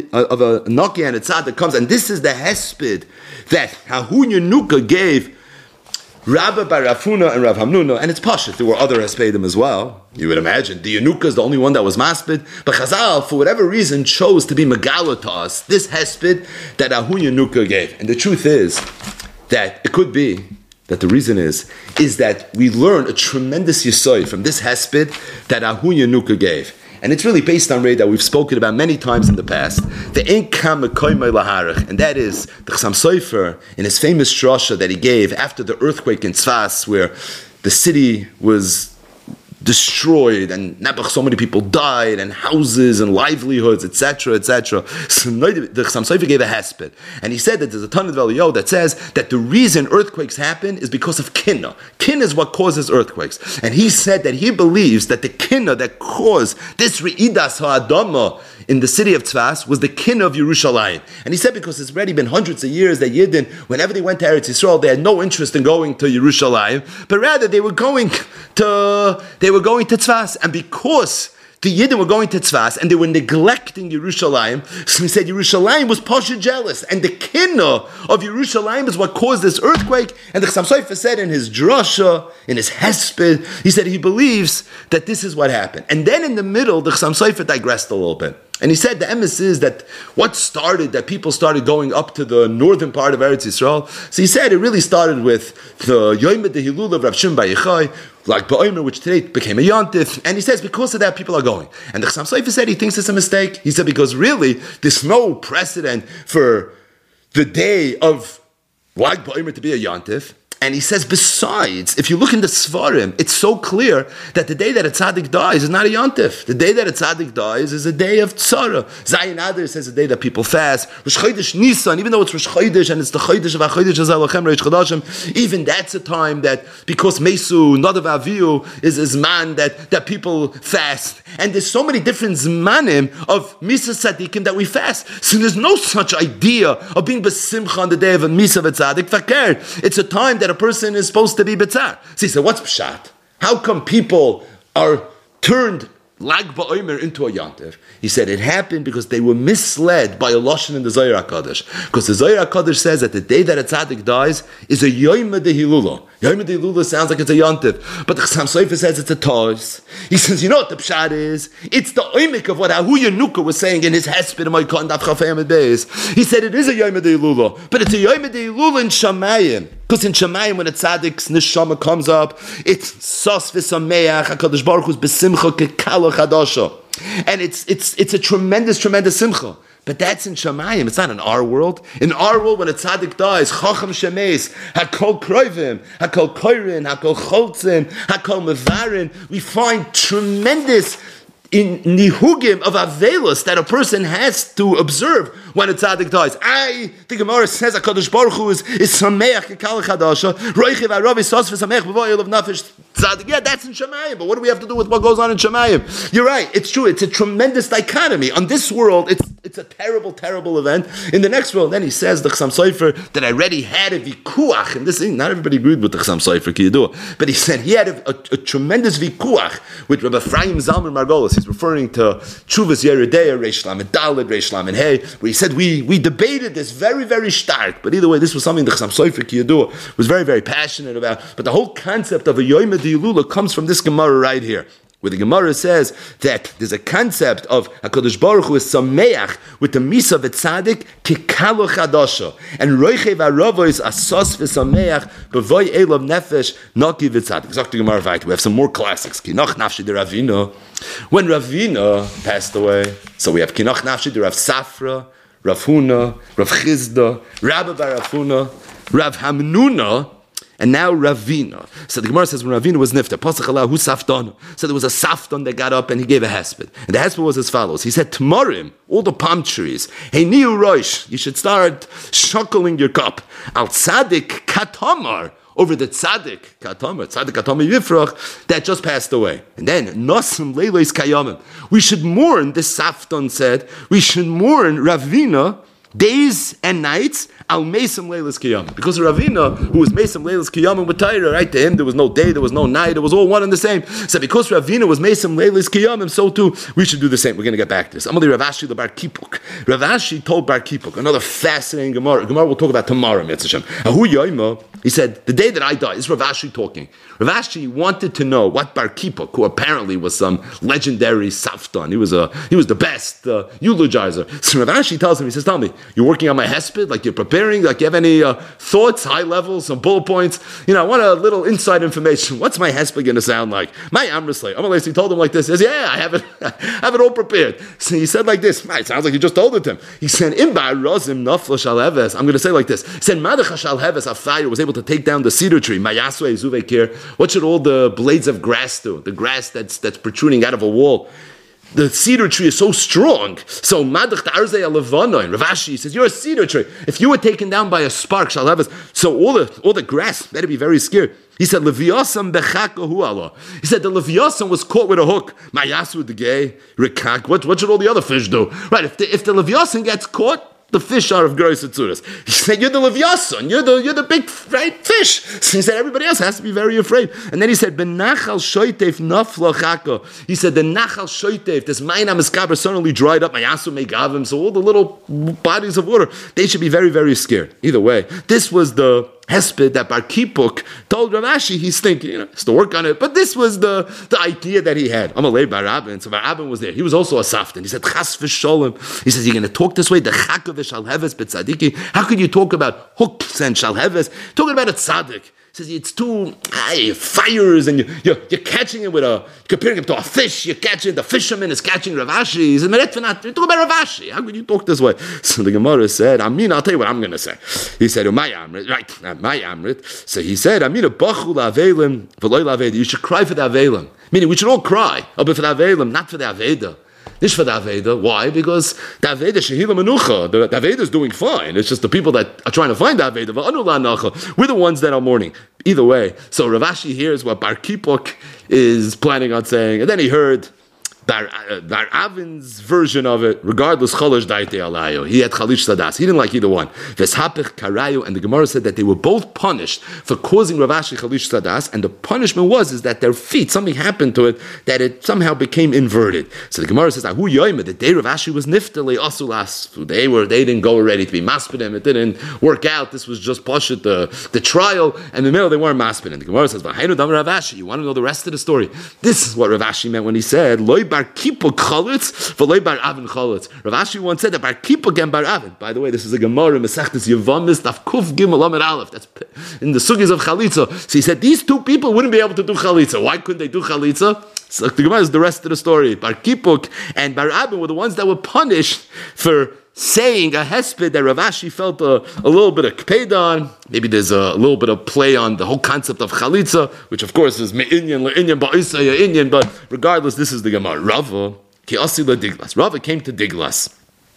naki and a tzaddik comes, and this is the hesped that Hahu Yanuka gave Rabbi Barafuna and Rav Hamnuna, and it's Pashut. There were other Hespedim as well. You would imagine the Yanuka is the only one that was Maspid, but Chazal, for whatever reason, chose to be Megala to us, this Hesped that Ahu Yanuka gave. And the truth is that it could be that the reason is that we learn a tremendous Yesod from this Hesped that Ahu Yanuka gave. And it's really based on Ray that we've spoken about many times in the past. The Inkam Mekoymei Laharach, and that is the Chassam Sofer in his famous drasha that he gave after the earthquake in Tzfas, where the city was destroyed, and Nebuch, so many people died, and houses and livelihoods, etc., etc. So the Chassam Sofer gave a hesped, and he said that there's a ton of Eliyahu that says that the reason earthquakes happen is because of kinna. Kinna is what causes earthquakes, and he said that he believes that the kinna that caused this reidas ha'adama in the city of Tzfas was the kinna of Yerushalayim. And he said because it's already been hundreds of years that Yidden, whenever they went to Eretz Yisrael, they had no interest in going to Yerushalayim, but rather they were going to Tzfas. And because the Yidden were going to Tzfas and they were neglecting Yerushalayim, so he said Yerushalayim was Pasha jealous, and the kinna of Yerushalayim is what caused this earthquake. And the Chassam Sofer said in his drasha, in his hesped, he said he believes that this is what happened. And then in the middle, the Chassam Sofer digressed a little bit. And he said the emes is that what started, that people started going up to the northern part of Eretz Yisrael. So he said it really started with the Yom Hilul of Rav Shimon Bar Yochai, like Ba'omer, which today became a Yontif. And he says because of that, people are going. And the Chassam Sofer said he thinks it's a mistake. He said because really, there's no precedent for the day of like Ba'omer to be a Yontif. And he says, besides, if you look in the Svarim, it's so clear that the day that a tzaddik dies is not a yontif. The day that a tzaddik dies is a day of tzara. Zayin Adar says a day that people fast. Rosh Chodesh Nisan, even though it's Rosh Chodesh and it's the Chodesh of HaChodesh Hazalachem Reish Chodashim, even that's a time that, because Mesu, Nadav Avihu, is a zman that people fast. And there's so many different zmanim of Misa Tzaddikim that we fast. So there's no such idea of being besimcha on the day of a Misa of a tzaddik. Fakir. It's a time that a person is supposed to be betzar. So he said, what's pshat? How come people are turned Lag Ba'omer into a Yantiv? He said it happened because they were misled by a Lashon in the Zohar HaKadosh. Because the Zohar HaKadosh says that the day that a tzaddik dies is a Yom Dehilula. Yom Dehilula sounds like it's a Yantiv, but the Chassam Sofer says it's a Taz. He says, you know what the pshat is? It's the oimik of what Ahu Yenuka was saying in his Hesped in my Daf Chafayim Beis. He said it is a Yom Dehilula, but it's a Yom Dehilula in Shamayim. Because in Shemayim, when a tzaddik's neshama comes up, it's sos v'sameach, HaKadosh Baruch Hu's besimcha kekala chadasha. And it's a tremendous, tremendous simcha. But that's in Shemayim, it's not in our world. In our world, when a tzaddik dies, chacham shemeis, hakol kroivim, hakol koirin, hakol choltzim, hakol mevarin, we find tremendous in nihugim of avelos that a person has to observe when a tzaddik dies. The Gemara says HaKadosh Baruch Hu is sameach kekal chadasha, roichiv haravi sos v'sameach b'voyel of nafesh tzaddik. Yeah, that's in Shemayim, but what do we have to do with what goes on in Shemayim? You're right, it's true, it's a tremendous dichotomy. On this world, it's a terrible, terrible event. In the next world, then he says, the Chassam Sofer, that I already had a vikuach, and this thing, not everybody agreed with the Chassam Sofer, but he said he had a tremendous vikuach with Rabbi Ephraim Zalman Margolis. He's referring to Chuvas Yeridea, Reish Lamed Daled, Reish Lamed Hey, where he said we debated this very, very stark, but either way, this was something the Chassam Sofer Kiyadua was very, very passionate about. But the whole concept of a Yom Dehilula comes from this Gemara right here, where the Gemara says that there's a concept of HaKadosh Baruch Hu is sameach with the misa v'tzadik kikalo chadasha, and roichev aravo is asos v'sameach b'voy elav nefesh naki v'tzadik. Zok the Gemara right. We have some more classics. Kinach nafshi de Ravina. When Ravina passed away, so we have Kinach nafshi de Rav Safra, Rav Huna, Rav Chizda, Rabbi Bar Rav Huna, Rav Hamnuna, and now Ravina. So the Gemara says when Ravina was nifta, Pasach Allah hu safton. So there was a safton that got up and he gave a hesped. And the hesped was as follows. He said, Tamarim, all the palm trees, hey niu roish, you should start shuckling your cup. Al tzadik katamar, over the tzaddik katamar yifrach, that just passed away. And then, nosim leilois kayamim. We should mourn, this safton said, we should mourn Ravina days and nights al mesim leilas kiyamim, because Ravina, who was mesim leilas kiyamim with Torah, right, to him there was no day, there was no night, it was all one and the same. So because Ravina was mesim leilas kiyamim, so too we should do the same. We're going to get back to this. Amali Rav Ashi the Bar Kipuk. Rav Ashi told Bar Kipuk, another fascinating Gemara we'll talk about tomorrow, Mitzvah Hashem. He said, the day that I die, this is Rav Ashi talking. Rav Ashi wanted to know what Bar Kipuk, who apparently was some legendary saftan, he was the best eulogizer. So Rav Ashi tells him, he says, tell me, you're working on my hesped, like you're preparing preparing? Like, you have any thoughts, high levels, some bullet points? I want a little inside information. What's my hesped going to sound like? My Amrisley. He told him like this. He says, I have it all prepared. So he said like this. It sounds like you just told it to him. He said, I'm going to say like this. He said, a fire was able to take down the cedar tree. What should all the blades of grass do? The grass that's protruding out of a wall. The cedar tree is so strong. So Ravashi says, you're a cedar tree. If you were taken down by a spark, so all the grass better be very scared. He said, Leviasan bechakahu Allah. He said, the Leviasan was caught with a hook. Mayasu the gay, Rikak. What should all the other fish do? Right, if the Leviasan gets caught, the fish are of gross atzuras. He said, you're the Leviathan, you're the big fish. So he said, everybody else has to be very afraid. And then he said, Benachal shoitev nafla chaka. He said, the Nachal shoitev, this Mainam Eskaber suddenly dried up, Mayasu megavim, so all the little bodies of water, they should be very, very scared. Either way, this was the hesped that Bar Kipuk told Ravashi. He's thinking, has to work on it. But this was the idea that he had. Amalei Bar Abin. So Bar Abin was there. He was also a saftan. He said, Chas v'sholem. He says, you're going to talk this way? The chaka v'shalheves b'tzadiki. How could you talk about hooks and shalheves? Talking about a tzaddik. He says, it's too fires, and you're catching it with you're comparing him to a fish. You're catching, the fisherman is catching Ravashi. He says, you're talking about Ravashi. How could you talk this way? So the Gemara said, I'll tell you what I'm going to say. He said, my Amrit, right, my Amrit. So he said, bachu la'avelim v'loy la'aveda. You should cry for the Avelim. Meaning, we should all cry, but for the Avelim, not for the Aveda. This for the Aveda. Why? Because the Aveda Shehila Menucha. The Aveda is doing fine. It's just the people that are trying to find the Aveda. We're the ones that are mourning. Either way. So Ravashi hears what Bar Kipuk is planning on saying. And then he heard Bar Avin's version of it. Regardless, Chalash Daite Alayo. He had Chalish Sadas. He didn't like either one. Veshapich Karayu. And the Gemara said that they were both punished for causing Ravashi Chalish Sadas. And the punishment is that their feet, something happened to it, that it somehow became inverted. So the Gemara says, Ahu Yoima, the day Ravashi was Niftali Asulas. They didn't go ready to be Maspedim. It didn't work out. This was just Pashut, the trial. And in the middle, they weren't Maspedim. The Gemara says, Vahainu Dam Ravashi. You want to know the rest of the story? This is what Ravashi meant when he said, Loi Bar Kipuk Chalitz, V'loi Bar Avin Chalitz. Ravashi once said that Bar Kipuk and Bar Avin. By the way, this is a Gemara, Mesechtes Yevamis, Daf Kuf Gimel Amid Aleph. That's in the Sugis of Chalitza. So he said, these two people wouldn't be able to do Chalitza. Why couldn't they do Chalitza? So the Gemara is the rest of the story. Bar Kipuk and Bar Avin were the ones that were punished for saying a hesped that Ravashi felt a little bit of kpedon. Maybe there's a little bit of play on the whole concept of chalitza, which of course is me'inyan, le'inyan, ba'isa, ya'inyan, but regardless, this is the Gemara. Rava, ki asi Diglas. Rava came to Diglas.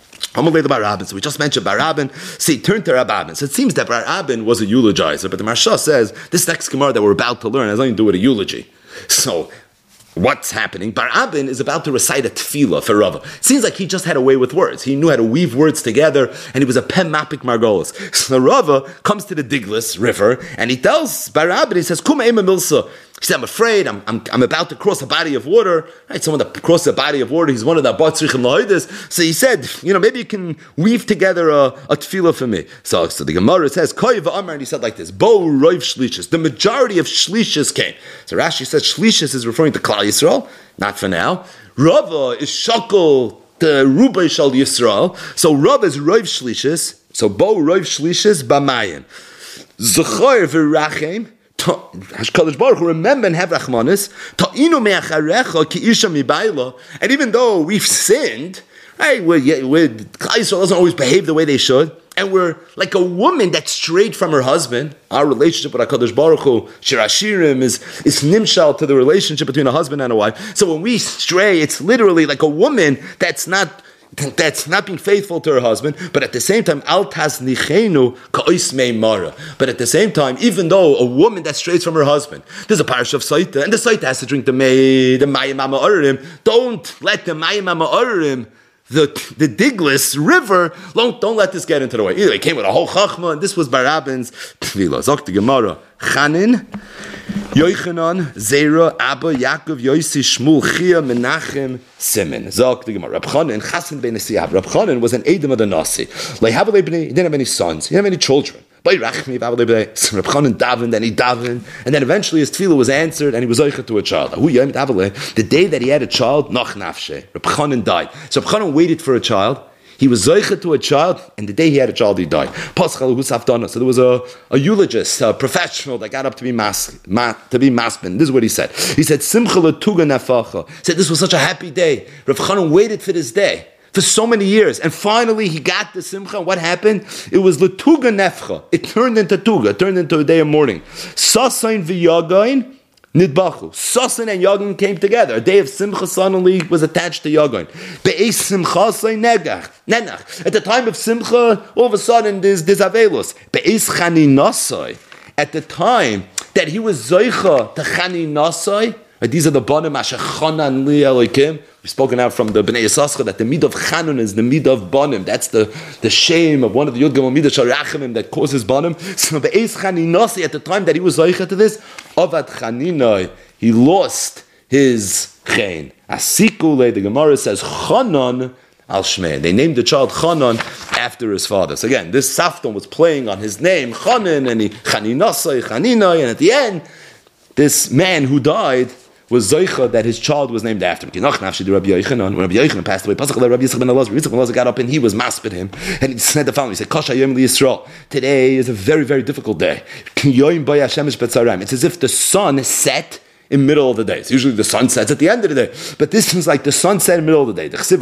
So we just mentioned Bar Abin. See, turn to Rab Abin. So it seems that Bar Abin was a eulogizer, but the Marsha says this next Gemara that we're about to learn has nothing to do with a eulogy. So what's happening? Bar Abin is about to recite a tefillah for Rava. It seems like he just had a way with words. He knew how to weave words together, and he was a pemapik margolis. So Rava comes to the Diglas River, and he tells Bar Abin, he says, Kuma ema milsa. He said, I'm afraid, I'm about to cross a body of water. Right? Someone that crosses a body of water, he's one of the Batzrichim Lahoides. So he said, maybe you can weave together a tefillah for me. So the Gemara says, Koi v'amar, and he said like this, Bo roiv shlishis. The majority of shlishis came. So Rashi says, shlishis is referring to Klal Yisrael, not for now. Rava is shakol to Rubai Shal Yisrael. So Rava is roiv shlishis. So Bo roiv shlishis b'mayim. Zechor v'rachem. Hashkadosh Baruch Hu, remember and have rachmanis. Ta'inu me'acharecha ki isha mibayla. And even though we've sinned, right, Klal Yisrael doesn't always behave the way they should, and we're like a woman that strayed from her husband. Our relationship with HaKadosh Baruch Hu, Shirashirim, is nimshal to the relationship between a husband and a wife. So when we stray, it's literally like a woman that's not being faithful to her husband, but at the same time, al tasnichenu ka'is mara. But at the same time, even though a woman that strays from her husband, there's a parish of Saita, and the Saita has to drink the Mayim Ma'arim. Don't let the Mayim Ma'arim, the Diglas River, don't let this get into the way. Either they came with a whole chachma, and this was Bar Abin's tefillah. Zok the Gemara, Chanin, Yochanan, Zera, Abba, Yaakov, Yosi, Shmuel, Chia, Menachem, Simen. Zok the Gemara. Rab Chanan, Chassan ben Nesiyah. Rab Chanan was an Edom of the Nasi. He didn't have any sons. He didn't have any children. Rab Chanan davened, and he davened, and then eventually his tefillah was answered, and he was zoichet to a child. The day that he had a child, Nach Nafshe, Rab Chanan died. So Rab Chanan waited for a child. He was zoicha to a child, and the day he had a child, he died. Paschal Husafdana. So there was a eulogist, a professional that got up to be maspin. This is what he said. He said, Simcha letuga nefacha. He said, this was such a happy day. Rav Chanan waited for this day for so many years, and finally he got the simcha. What happened? It was letuga nefcha. It turned into tuga. It turned into a day of mourning. Sasain v'yagain. Nidbachu. Sasan and Yagin came together. A day of Simcha suddenly was attached to Yagin. Be'ez Simcha say Nenach. At the time of Simcha, all of a sudden there's Avelos. Be'ez Chaninasai. At the time that he was Zoicha to Chaninasai, these are the Banim Asher Chanan Li Elokim. We've spoken out from the Bnei Yisachar that the Mid of Chanun is the Mid of Banim. That's the shame of one of the Yud Gimel Midah Sharachimim that causes Banim. So Be'ez Chaninasai, at the time that he was Zoicha to this, Avad Chaninai, he lost his Chen. Asikule, the Gemara says, Chanan al Shmei. They named the child Chanan after his father. So again, this Safton was playing on his name, Chanan, and he Chaninasai, Chaninai, and at the end, this man who died was Zoicha that his child was named after him. When Rabbi Yochanan passed away, Rabbi Yitzchak ben Elazar got up and he was maspid him, and he said the following: he said, "Kosh hayom liYisrael. Today is a very, very difficult day. It's as if the sun set in the middle of the day. So usually the sun sets at the end of the day, but this is like the sun set in the middle of the day. Rabbi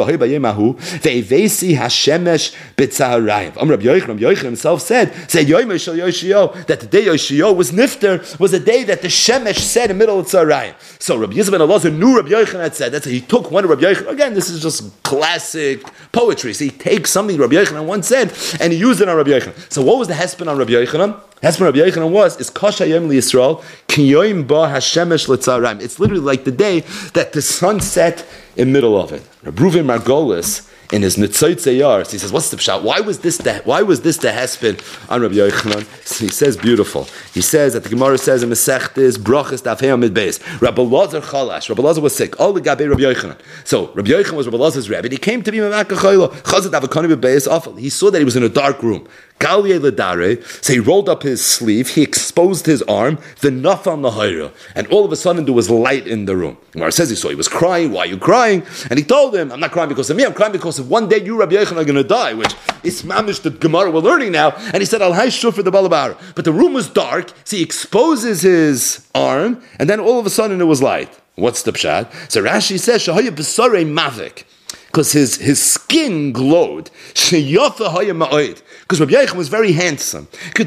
Yochanan himself said that the day Yoshio was nifter was a day that the shemesh set in the middle of Tzarayim. So Rabbi Yisrael ben Elazar knew Rabbi Yochanan had said. That's how he took one of Rabbi Yochanan. Again, this is just classic poetry. So he takes something Rabbi Yochanan once said and he used it on Rabbi Yochanan. So what was the hesped on Rabbi Yochanan? Hesped Rabbi Yochanan was is Kosh hayom liYisrael ki yoim ba hashemesh letzarayim. It's literally like the day that the sun set in the middle of it. Rabbi Reuven Margolis in his Nitzot Zayar, he says, what's the pshat? Why was this the hesped on Rabbi Yochanan? So he says, beautiful. He says that the Gemara says in Masechtes Brachos Daf Hey Amid Beis, Rabbi Lazar Chalash. Rabbi Lazar was sick. All the Gabei Rabbi Yochanan. So Rabbi Yochanan was Rabbi Lazar's rabbi. He came to be Mavaka Chayla. Chazad Avakani Beis Afal. He saw that he was in a dark room. So he rolled up his sleeve, he exposed his arm, the nafal nahira, and all of a sudden there was light in the room. Gemara says he saw he was crying. Why are you crying? And he told him, I'm not crying because of me, I'm crying because of one day you, Rabbi Yochanan, are going to die, which is mamish the Gemara we're learning now. And he said, Al hay shufar the balabara. But the room was dark, so he exposes his arm, and then all of a sudden it was light. What's the pshat? So Rashi says, Shahaya b'sarei mavik. Because his skin glowed. Because Rabbi Yochanan was very handsome. The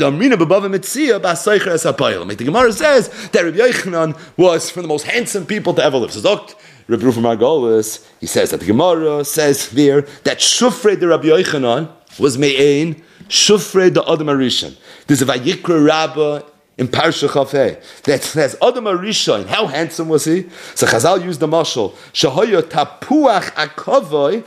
Gemara says that Rabbi Yochanan was from the most handsome people to ever live. So Rabbi Reuven Margolis, he says that the Gemara says there that Shufrei the Rabbi Yochanan was Me'ain, Shufrei the Adam Arishan. There's a Vayikra Rabbah in Parsha Chafei that says Adam Arishon. How handsome was he? So Chazal used the mashal Shahoya Tapuach Akavoy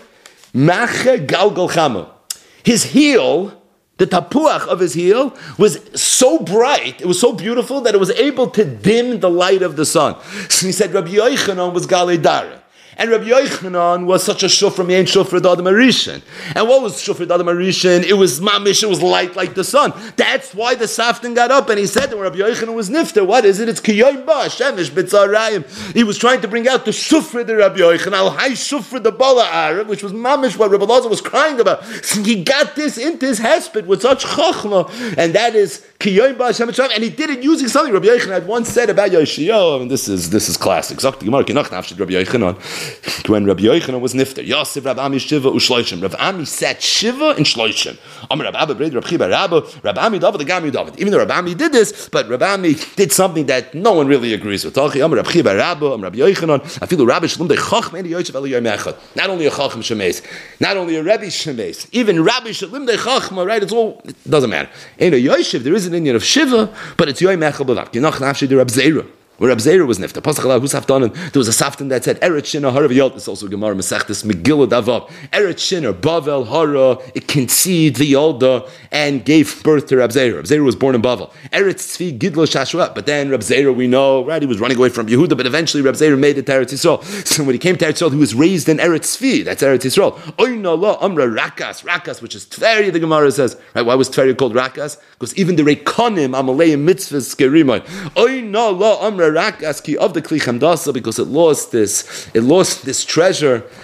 Mache Galgal Chama. His heel, the tapuach of his heel, was so bright, it was so beautiful that it was able to dim the light of the sun. So he said Rabbi Yochanan was Galei Dara. And Rabbi Yochanan was such a shofar, he ain't shofar Adam Arishan. And what was shofar Adam Arishan? It was mamish, it was light like the sun. That's why the Safton got up and he said that when Rabbi Yochanan was nifter, what is it? It's kiyoy ba, shemesh, b'tzarayim. He was trying to bring out the shofar the Rabbi Yochanan, al hay shofar the bala Arab, which was mamish what Rabbi Lazar was crying about. So he got this into his hesped with such chachma, and that is kiyoy ba, shemesh, and he did it using something Rabbi Yochanan had once said about Yoshio, and this is classic. Zok the Gemara, kinach nafshid Rabbi Yochanan. When Rabbi Yochanan was nifter, Yosef Rabbi Ami Shiva u'Shloishim. Rabbi Ami sat Shiva and Shloishim. Amar Rabbi Abba Bred Rabbi Chiba Rabba. Rabbi Ami David the Gami David. Even though Rabbi Ami did this, but Rabbi Ami did something that no one really agrees with. Amar Rabbi Chiba Rabba. Amar Rabbi Yochanan. I feel the Rabbi Shalom de Chacham and Yosef Eli Yom Echad. Not only a Chacham Shemes, not only a Rebbe Shemes, even Rabbi Shalom de Chacham. Right? It doesn't matter. In a Yosef, there is an Indian of Shiva, but it's Yom Echad B'Lach. Kinach Nafshi de Rabbi Zera. Where Rab Zera was nifter. Pasach who's haftanen? There was a saftan that said Eretz Shinner Hara v'Yot. It's also Gemara Masechtas Megillah Davav. Eretz Shinner Bavel Hara. It conceived v'Yolda and gave birth to Rab Zera. Rab Zera was born in Bavel. Eretz Tzvi Gidlo Shashua. But then Rab Zera, we know, right? He was running away from Yehuda, but eventually Rab Zera made it to Eretz Yisrael. So when he came to Eretz Yisrael, he was raised in Eretz Tzvi. That's Eretz Yisrael. Oyna la Amra Rakas. Rakas, which is Tveri. The Gemara says, right? Why was Tveri called Rakas? Because even the Rekonim Amalei Mitzvahs Gerimai. Oyna la Amra Rakas ki of the Kli Chamdasa, because it lost this treasure.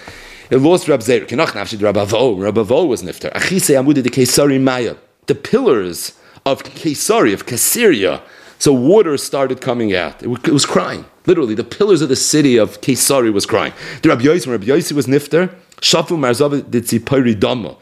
It lost Rab Zeir. Kenach nafshi Rab Avo. Rab Avo was nifter. Achise amudi de Kesari Maya. The pillars of Kesari, of Caesarea. So water started coming out. It was crying. Literally, the pillars of the city of Kesari was crying. The Rabbi Yossi was nifter. Shafu Marzav de Tzipori Dama.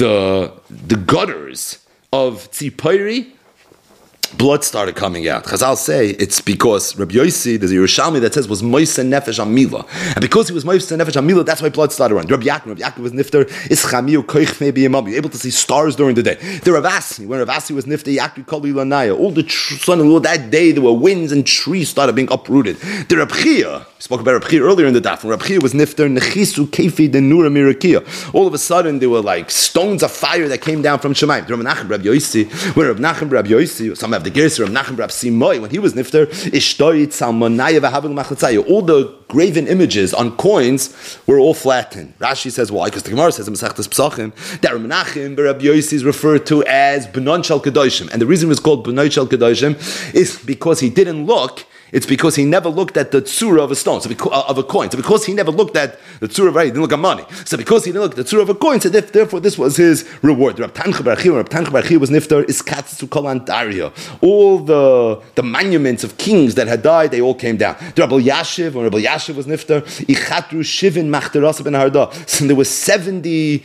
The gutters of Tzipori, blood started coming out. Chazal say it's because Rabbi Yossi, there's a Yerushalmi that says, was Moise Nefesh Amila. And because he was Moise Nefesh Amila, that's why blood started running. Rabbi Yaakov was nifter, Ischamiu Koich Mebi Yemam. You're able to see stars during the day. The Ravasi, when Ravasi was nifter, Yaakov Kali Lanaya. All the sun, that day, there were winds and trees started being uprooted. The Reb Chia, we spoke about Reb Chia earlier in the daf. When Reb Chia was nifter, Nechisu Kefi the Nura Mirakia. All of a sudden, there were like stones of fire that came down from Shemaim. The Reb Nachem Reb Yossi, when Reb Nachem Reb Yossi, some have the Gerser of Nachem Reb Simoi, when he was nifter, Ishtoit Salmonaya v'Havim Machatzaya. All the graven images on coins were all flattened. Rashi says why? Because the Gemara says in Masechtas Pesachim that Reb Nachem Reb Yossi is referred to as Benon Shel Kedoshim, and the reason it was called Benon Shel Kedoshim is because he didn't look. It's because he never looked at the tzura of a stone, so of a coin. So because he never looked at the tzura of he didn't look at money. So because he didn't look at the tzura of a coin, so therefore this was his reward. Reb Tancha Bar Chia was nifter is katsu kolan daria. All the monuments of kings that had died, they all came down. The Rabbi Yashiv, when Rabbi Yashiv was nifter, ichatru shivin machteras ben harda. So there were 70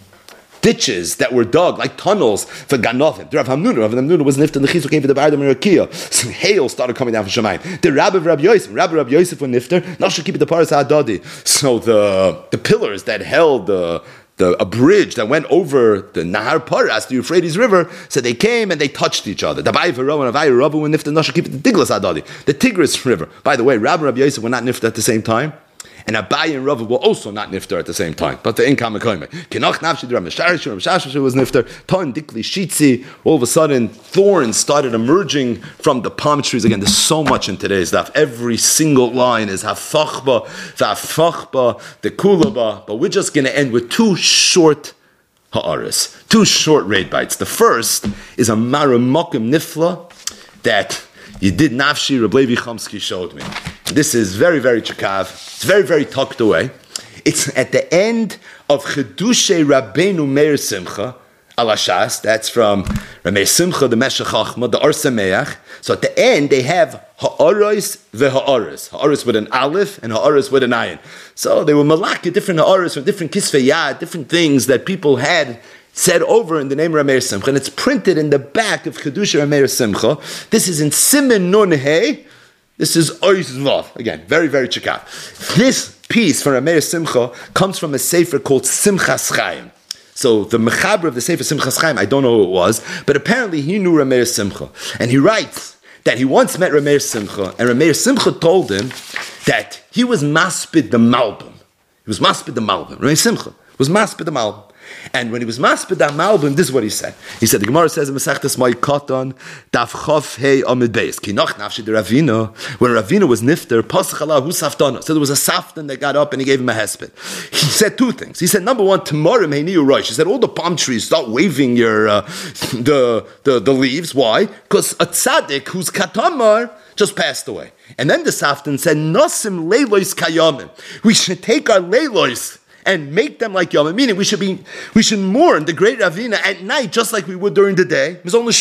ditches that were dug like tunnels for Ganovim. The Rav Hamnuna was nifter, and the Chisu came for the Barda Mirakia. So hail started coming down from Shemayim. The Rabbi of Rabbi Yosef was nifter, not should keep the Paras HaDadi. So the pillars that held a bridge that went over the Nahar Paras, the Euphrates River, so they came and they touched each other. The Abai V'Rav and Avai Rav were nifter, not should keep the Diglas HaDadi, the Tigris River. By the way, Rabbi and Rabbi Yosef were not nifter at the same time. And Abai and Rav were also not nifter at the same time. But the income Kenach Nafshi Rav Shashash was nifter. Ton Dikli Shitzi. All of a sudden, thorns started emerging from the palm trees. Again, there's so much in today's daf. Every single line is Hafachba, Vafachba, the Kulaba. But we're just going to end with two short ha'aris, two short raid bites. The first is a Maramokim Nifla that Yedid Nafshi Reb Levi Chomsky showed me. This is very, very chakav. It's very, very tucked away. It's at the end of Chedushay Rabbeinu Meir Simcha, Alashas. That's from Meir Simcha, the Meshech Chachma, the Or Sameach. So at the end, they have Ha'aros ve'Ha'aros. Ha'aros with an Aleph and Ha'aros with an Ayin. So they were malaki, different Ha'aros from different Kisvei Yad, different things that people had said over in the name of Rameir Simcha, and it's printed in the back of Chedusha Rameir Simcha. This is in Simen Nun Hey. This is Ois Vav. Again, very, very chikav. This piece from Rameir Simcha comes from a sefer called Simchas Chaim. So the mechaber of the sefer Simchas Chaim, I don't know who it was, but apparently he knew Rameir Simcha, and he writes that he once met Rameir Simcha, and Rameir Simcha told him that he was maspid the Malbim. He was maspid the Malbim. Rameir Simcha was maspid the Malbim. And when he was maspid that Malbim, this is what he said. He said, the Gemara says in Masechtas Mai Katan, Daf Chof Hei Amid Beis, Ki Noch Nafshi de Ravina, when Ravina was nifter, Pasach Allah Hu Saftana. So there was a Saftan that got up and he gave him a hesped. He said two things. He said, number one, Tamarim Heiniu Rosh. He said, all the palm trees start waving your the leaves. Why? Because a tzaddik who's katamar just passed away. And then the Saftan said, Nosim Leilois Kayamim. We should take our Leilois and make them like Yom, meaning we should mourn the great Ravina at night just like we would during the day. Because of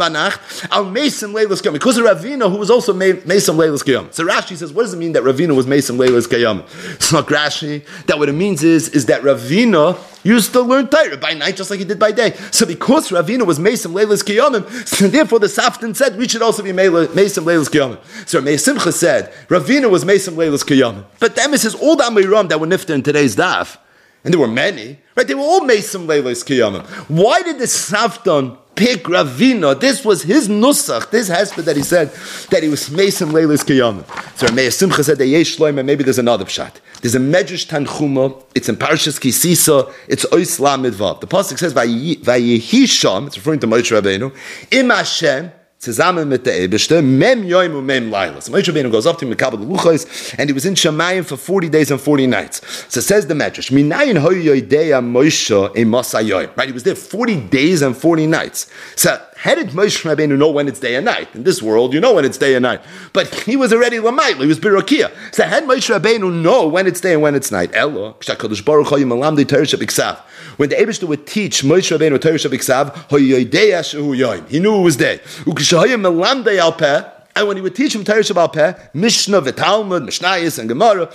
Ravina, who was also Mesim Leilas Kiyam. So Rashi says, what does it mean that Ravina was Mesim Leilas Kiyam? It's not Rashi. That what it means is that Ravina used to learn Torah by night just like he did by day. So because Ravina was Mesim Leilas Kiyamim, so therefore the Saftan said we should also be Mesim Leilas Kiyamim. So Meir Simcha said Ravina was Mesim Leilas Kiyamim. But the emes says all the Amiram that were nifter in today's daf, and there were many, right? They were all Mesim Leilas Kiyamim. Why did the Saftan pick Ravina? This was his nusach, this hesped that he said that he was Mesim Leilas Kiyamim. So Meir Simcha said that Yesh Shloim, and maybe there's another pshat. There's a Medrash Tanchuma. It's in Parshas Kisisa. It's Ois Lamed Vav. The pasuk says Vayehi Sham. It's referring to Moshe Rabbeinu. Im Hashem zusammen mit der Eibishter Mem Yoim und Mem Laila. So Moshe Rabbeinu goes up to him with Kabbalah Luchos, and he was in Shemayim for 40 days and 40 nights. So says the Medrash, Minayin hoyoidea Moshe e Masayoim. Right, he was there 40 days and 40 nights. So how did Moshe Rabbeinu know when it's day and night? In this world, you know when it's day and night. But he was already Lamayla, he was Birakia. So how did Moshe Rabbeinu know when it's day and when it's night? Elo, K'shakadosh Baruch Hu Yimalamdi Torah Shebiksav. When the Eibishter would teach Moshe Rabbeinu Torah Shebiksav, he knew it was day. Uk'shahayim Melamdei Al Peh, and when he would teach him Torah Shebal Peh, Mishnah, V'Talmud, Mishnayos, and Gemara,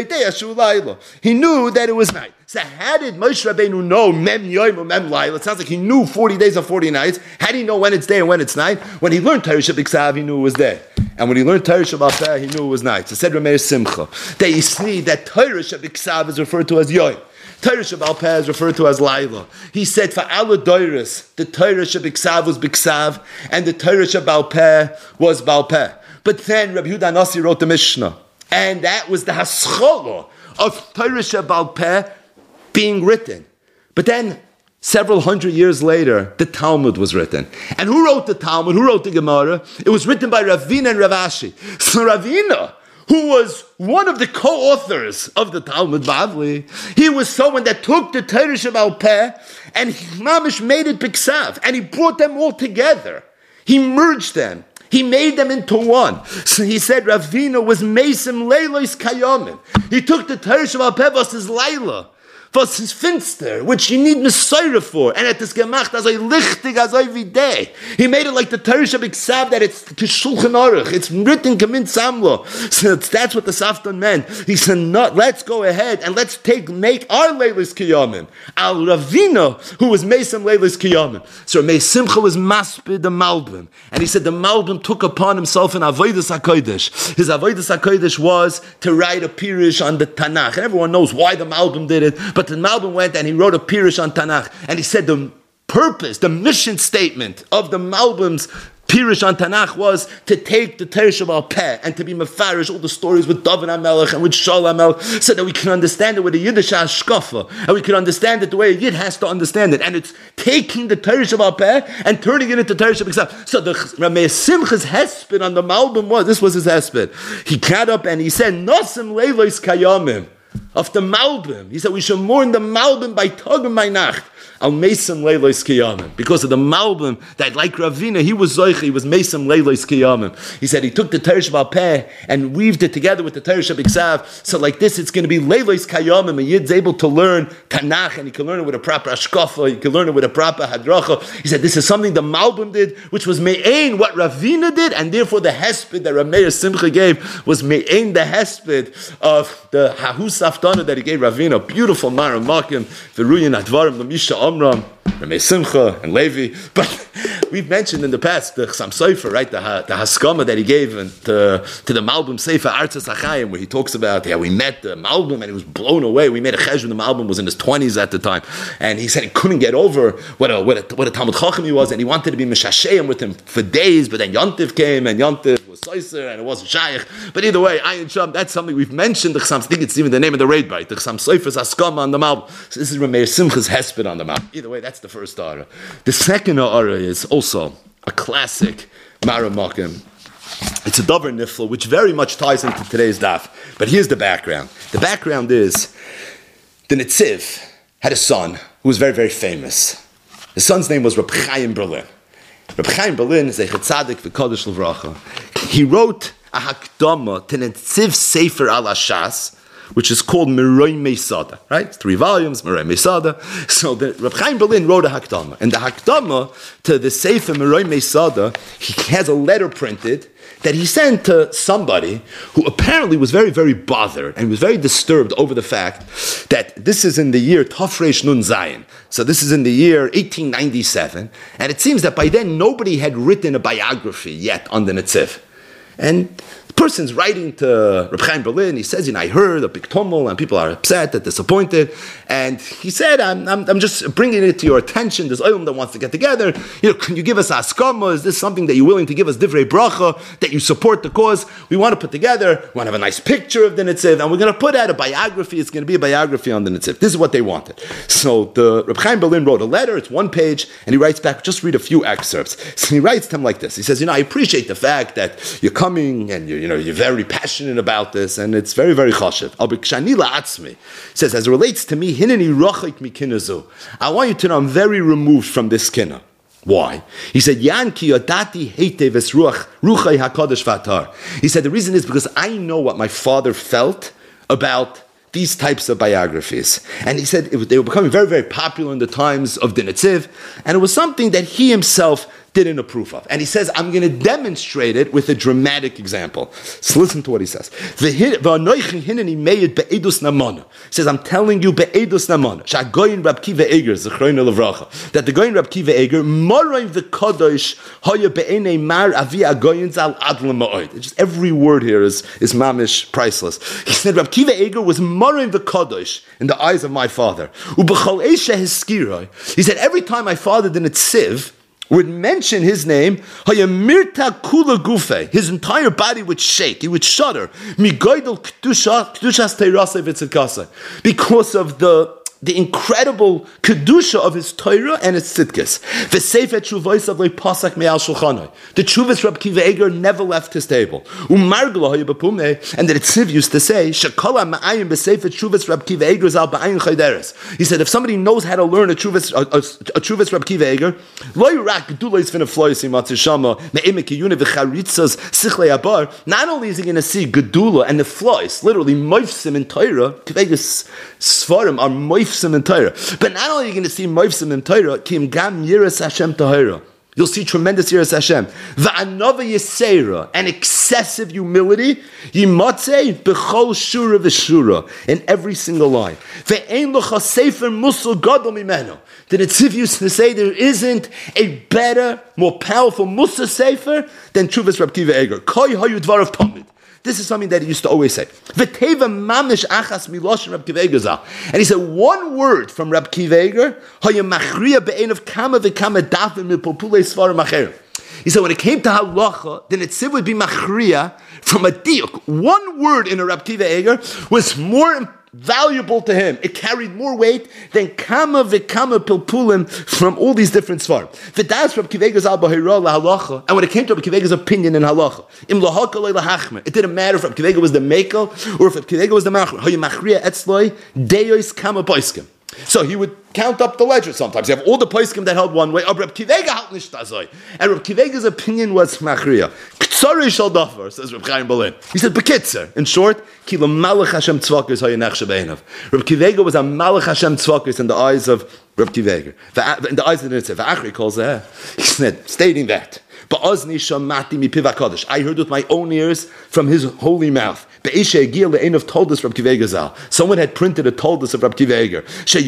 he knew that it was night. So how did Moshe Rabbeinu know Mem Yoim or Mem Laila? It sounds like he knew 40 days or 40 nights. How did he know when it's day and when it's night? When he learned Torah Shebiksav, he knew it was day. And when he learned Torah Shebal Peh, he knew it was night. So said Rameir Simcha, that you see that Torah Shebiksav is referred to as Yoim. Torah Shebal Peh is referred to as Laila. He said for Allah Doiris, the Torah Shebiksav was Biksav, and the Torah Shebal Peh was Bal Peh. But then Rabbi Yehuda Nasi wrote the Mishnah, and that was the Haschola of Torah Shebal Peh being written. But then, several hundred years later, the Talmud was written. And who wrote the Talmud? Who wrote the Gemara? It was written by Ravina and Rav Ashi. So Ravina, who was one of the co-authors of the Talmud Bavli, he was someone that took the Torah Shebal Peh and Mamish made it Biksav, and he brought them all together. He merged them. He made them into one. So he said Ravina was Mesim Leilos Kayamin. He took the Torah Shebal Peh versus Laila, versus Finster, which you need Messiah for, and at this gemacht as a lichtig as every day. He made it like the Torah Shebiksav, that it's Shulchan Aruch. It's written Kamin Samlo. So that's what the Safton meant. He said, no, let's go ahead and let's make our Leilis Kiyamin. Al Ravina, who was Mesim Leilis Kiyamin. So Meis Simcha was Maspid the Malbim, and he said the Malbim took upon himself an Avodas HaKodesh. His Avodas HaKodesh was to write a Pirush on the Tanakh, and everyone knows why the Malbim did it. But the Malbim went and he wrote a Pirush on Tanakh, and he said the purpose, the mission statement of the Malbim's Pirush on Tanakh was to take the Torah Shebal Peh and to be mefarish all the stories with David HaMelech and with Shaul HaMelech, so that we can understand it with a Yiddish hashkafa, and we can understand it the way a Yid has to understand it. And it's taking the Torah Shebal Peh and turning it into Torah Shebiksav. So the Rameh Simcha's hesped on the Malbim this was his hesped. He got up and he said, Nosim Leilos Kayamim. Of the Malbim. He said we should mourn the Malbim by Tag and by Nacht. Al Mesim Leilos Kiyamim. Because of the Malbim, that like Ravina, he was Zoich, he was Mesim Leilos Kiyamim. He said he took the Torah Shebal Peh and weaved it together with the Torah Shebiksav. So like this, it's going to be Leilos Kiyamim. A Yid's able to learn Tanakh, and he can learn it with a proper Ashkafa, he can learn it with a proper Hadracha. He said this is something the Malbim did, which was Me'ain what Ravina did, and therefore the Hesped that Rameir Simcha gave was Me'ain the Hesped of the Hahus Aftana that he gave Ravina. Beautiful Mara Makim, Veruyin Advarim, Lamisha Amram, Rameh Simcha, and Levi. But we've mentioned in the past the Chassam Sofer, right? The Haskama that he gave to the Malbim Sefer Artzas Achayim, where he talks about how we met the Malbim and he was blown away. We made a chesh when the Malbim was in his 20s at the time, and he said he couldn't get over what a Talmud Chacham he was, and he wanted to be Meshasheim with him for days. But then Yontif came, and Yontif was Soiser, and it wasn't Shaykh. But either way, Ayin Sham, that's something we've mentioned. The Chassam, I think it's even the name of the raid bite. The Chassam Sofer's Haskama on the Malbim. So this is Rameir Simcha's Hesped on the Malbim. Either way, that's the first Ara. The second Ara is also a classic Mara Makim. It's a Dover Nifla, which very much ties into today's daf. But here's the background. The background is the Netziv had a son who was very, very famous. His son's name was Reb Chaim Berlin. Reb Chaim Berlin is a Chetzadik v'Kodesh L'Vracha. He wrote a Hakdama to Netziv Sefer Al Hashas, which is called Meroi Meisada, right? 3 volumes, Meroi Meisada. So the Reb Chaim Berlin wrote a Hakdama. And the Hakdama to the Sefer Meroi Meisada, he has a letter printed that he sent to somebody who apparently was very, very bothered and was very disturbed over the fact that this is in the year Tafresh Nun Zayin. So this is in the year 1897. And it seems that by then nobody had written a biography yet on the Netziv. And the person's writing to Reb Chaim Berlin. He says, I heard a big tumult and people are upset, they're disappointed. And he said, I'm just bringing it to your attention. There's Olam that wants to get together. Can you give us Askama? Is this something that you're willing to give us Divrei Bracha, that you support the cause? We want to put together, we want to have a nice picture of the Netziv, and we're going to put out a biography. It's going to be a biography on the Netziv. This is what they wanted. So the Reb Chaim Berlin wrote a letter. It's 1 page, and he writes back, just read a few excerpts. So he writes to him like this. He says, I appreciate the fact that you're coming and you're very passionate about this, and it's very, very chashiv. He says, as it relates to me, hineni rochik mi kinazu. I want you to know I'm very removed from this kinna. Why? He said, Yan ki yodati heitev es ruchai hakadosh v'atar. He said, the reason is because I know what my father felt about these types of biographies. And he said they were becoming very, very popular in the times of the Netziv, and it was something that he himself didn't approve of. And he says, I'm going to demonstrate it with a dramatic example. So listen to what he says. He says, I'm telling you, be'edus namana, that the Goyin Rab Kiva Eger, Moraim the Kadosh, Hoya be'enei mar avi agoyin zal adlam ma'od. Just every word here is mamish priceless. He said, Rab Kiva Eger was Moraim the Kadosh in the eyes of my father. He said, every time my father did Netziv, would mention his name, his entire body would shake, he would shudder, because of the incredible kedusha of his Torah and its tzidkes. The Tshuvas Rab Kiva Eger never left his table. And the Ritziv used to say, he said, if somebody knows how to learn a Tshuvas Rab Kiva Eger, not only is he going to see gedula and the flies, literally moifsim in Torah, Kivegas Svarim are moifsim in Torah. But not only are you going to see moifsim in Torah, kim gam yiras Hashem tahira. You'll see tremendous yiras Hashem. Va'anova yisera, and excessive humility, yimatzei b'chol shura v'shura, in every single line. Ve'ein locha sefer musul gadol mimeno. The Netziv used to say there isn't a better, more powerful Musa sefer than Tshuvas Rab Kiva Eger. Koi hayu dvarav tamid. This is something that he used to always say. V'teva mamish achas miloshin Rab Kiva Eger zal. And he said one word from Rab Kiva Eger, haya machriya be'en of kama v'kama dafim milpopulei svarim acherim. He said when it came to halacha, the Netziv would be machriya from a diuk. One word in a Rab Kiva Eger was more valuable to him. It carried more weight than kama v'kama pilpulim from all these different svarim. V'das Rab Kiva Eger's al b'hira lahalacha, and when it came to Rab Kiva Eger's opinion in halacha, im lahaka le'lahachmer, it didn't matter if Rab Kiva Eger was the mekel or if Rab Kiva Eger was the machmer. Hoy machriya etzloi deyois kama poiskim. So he would count up the ledger sometimes. You have all the poskim that held one way. Rab Kiva Eger halt nicht azoi. And Rab Kiva Eger's opinion was machriya. K'tzari shal davar, says Rab Chaim Berlin. He said, Bekitzer, in short, ki lo malach Hashem tzvakis hayanech shebeinav. Rab Kiva Eger was a malach Hashem tzvakis in the eyes of Rab Kiva Eger. In the eyes of the Netziv. V'achri calls it. He said, stating that. I heard with my own ears from his holy mouth. Someone had printed a toldus of Rab Kiva Eger.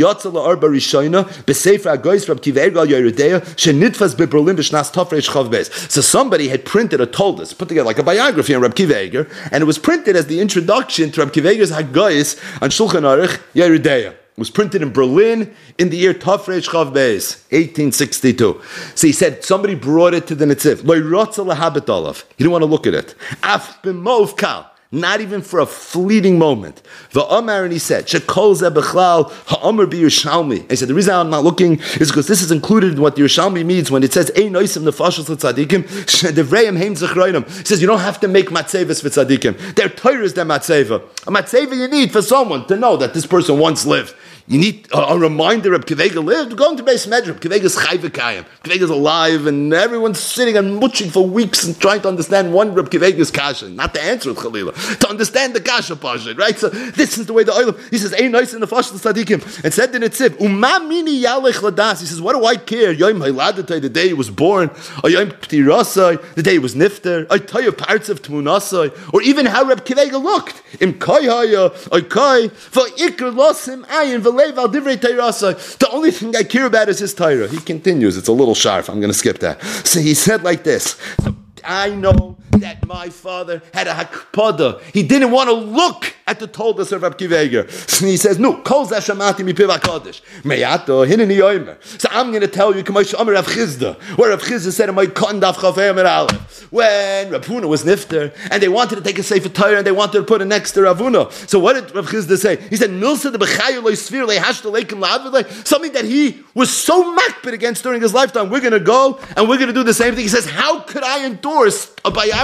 So somebody had printed a toldus, put together like a biography on Rab Kiva Eger, and it was printed as the introduction to Rab Kiva Eger's Haggais on Shulchan Aruch Yeridea. It was printed in Berlin in the year Tafresh Chav Beis, 1862. So he said somebody brought it to the Netziv. He didn't want to look at it. Af b'mov kal. Not even for a fleeting moment. V'amar, and he said, Shekol zeh b'chlal ha'amar b'Yerushalmi. He said, the reason I'm not looking is because this is included in what the Yerushalmi means when it says, Ein noisim nefashos l'tzadikim, shedevreim heim zechroinim. He says, you don't have to make matzeves for tzadikim. Their Torah is their matzeva. A matzeva you need for someone to know that this person once lived. You need a reminder of Kiva Eger lived. Going to Beis Medrash. Kiva Eger's chai v'kayim. Kiva Eger's alive, and everyone's sitting and muching for weeks and trying to understand one Reb Kiva Eger's kasha, not to answer it, Chalila, to understand the kasha pasha, right? So this is the way the oil. He says, "Ein nice in the fashel tzadikim," and said in Netziv, "Uma mini yalech ladas." He says, "What do I care? Yom Hayladatay, the day he was born, or Yom Ptirasai, the day he was nifter, or Toya parts of Tmunasai, or even how Reb Kiva Eger looked. Im kai haya, or kai for ikr losim ayin." The only thing I care about is his Torah. He continues. It's a little sharp. I'm going to skip that. So he said like this. So I know that my father had a hakpada. He didn't want to look at the toldus of Rab Kiva Eger. So he says, no, kol zeh shamati mi piv HaKadosh. Meyato, hineni yomer. So I'm going to tell you, K'may Shomer Rav Chizda, where Rav Chizda said, "My kon daf chafei amir aleph." When Rav Huna was nifter, and they wanted to take a sefer Torah, and they wanted to put it next to Rav Huna. So what did Rav Chizda say? He said, "Milsa de b'chayu loy svir lehashta leikim la'avidlei." Something that he was so makbid against during his lifetime. We're going to go, and we're going to do the same thing. He says, how could I endorse a biography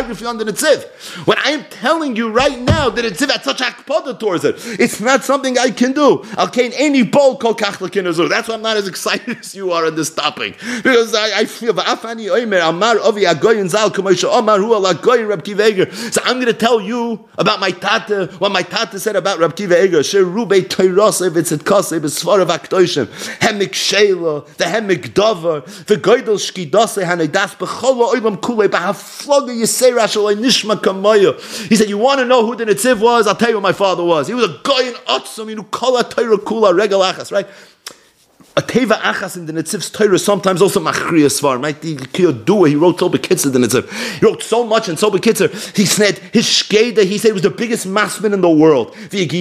biography on the Netziv. When I am telling you right now that Netziv had such akpada towards it, it's not something I can do. I'll cane any bol kol kachlekin azur. That's why I'm not as excited as you are on this topic. Because I feel, v'afani oimer, amar ovi agoyin zal, k'moisha omar hu ala goyin Reb Kiva Eger. So I'm going to tell you about my tata, what my tata said about Reb Kiva Eger. Sher rubei toiroseh v'tzidkoseh b'svarav akdoshim. Hemik sheila, the hemik dover, v'goydel shkidoseh hanedas b'cholo oilam kulei b'hafloga yisera shaloi nishma kamoya. He said, you want to know who the Netziv was? I'll tell you what my father was. He was a goyin otzum, kol ha-Torah kula regel achas, right? A teva achas in the Netziv's Torah sometimes also machriya svar. Right? He wrote so bekitzer the Netziv. He wrote so much and so bekitzer. He said his shkeda. He said he was the biggest masman in the world.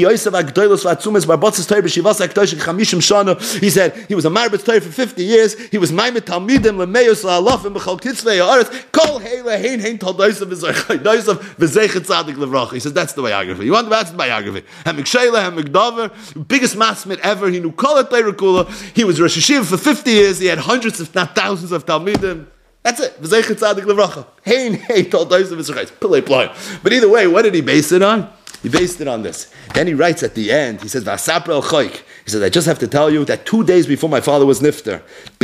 He said he was a marbet Torah for 50 years. He was maimet talmidim lemeos la'alafim b'chol kitzvei haaretz kol heila hein hein tal doisav v'zeichet tzadik levracha. He says that's the biography. You want that's the biography. Hemik sheila, hemik davar, biggest masman ever. He knew kol ha-Torah kula. He was Rosh Hashiva for 50 years. He had hundreds, if not thousands, of Talmidim. That's it. V'zeichet tzadik levracha. Hein hein tal doisav v'zeichet. Pilei play. But either way, what did he base it on? He based it on this. Then he writes at the end, he says, V'asapra el choik. He says, I just have to tell you that 2 days before my father was nifter,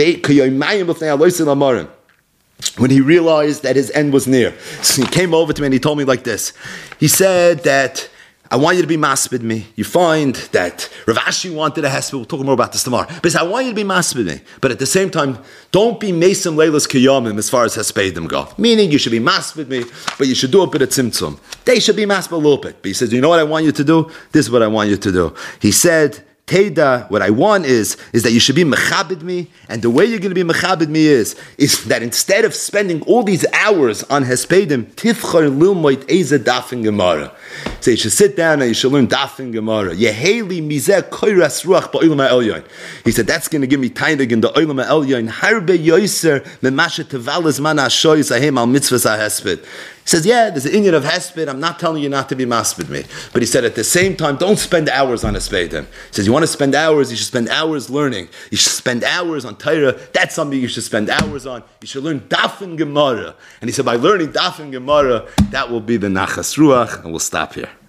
when he realized that his end was near, so he came over to me and he told me like this. He said that, I want you to be maspid me. You find that Rav Ashi wanted a hesped. We'll talk more about this tomorrow. But he said, I want you to be maspid me. But at the same time, don't be mesim leilas kiyamim as far as hespedim go. Meaning you should be maspid me, but you should do a bit of tzimtzum. They should be maspid a little bit. But he says, you know what I want you to do? This is what I want you to do. He said, Teda, what I want is that you should be mechabed me, and the way you're going to be mechabed me is that instead of spending all these hours on hespedim, tifchar lilmoit eze dafin gemara. So you should sit down and you should learn dafin gemara. Yeheli mizeh koiras ruach ba'olam ha'elyon. He said that's going to give me tainig in the olam ha'elyon. Harbe yoiser memashe tevalas man hashoyis ahem al mitzvahs ha'hesped. He says, yeah, there's an Indian of hesped. I'm not telling you not to be masped me. But he said at the same time, don't spend hours on hespedim. He says, you want to spend hours, you should spend hours learning. You should spend hours on Torah. That's something you should spend hours on. You should learn Daf and Gemara. And he said, by learning Daf and Gemara, that will be the Nachas Ruach. And we'll stop here.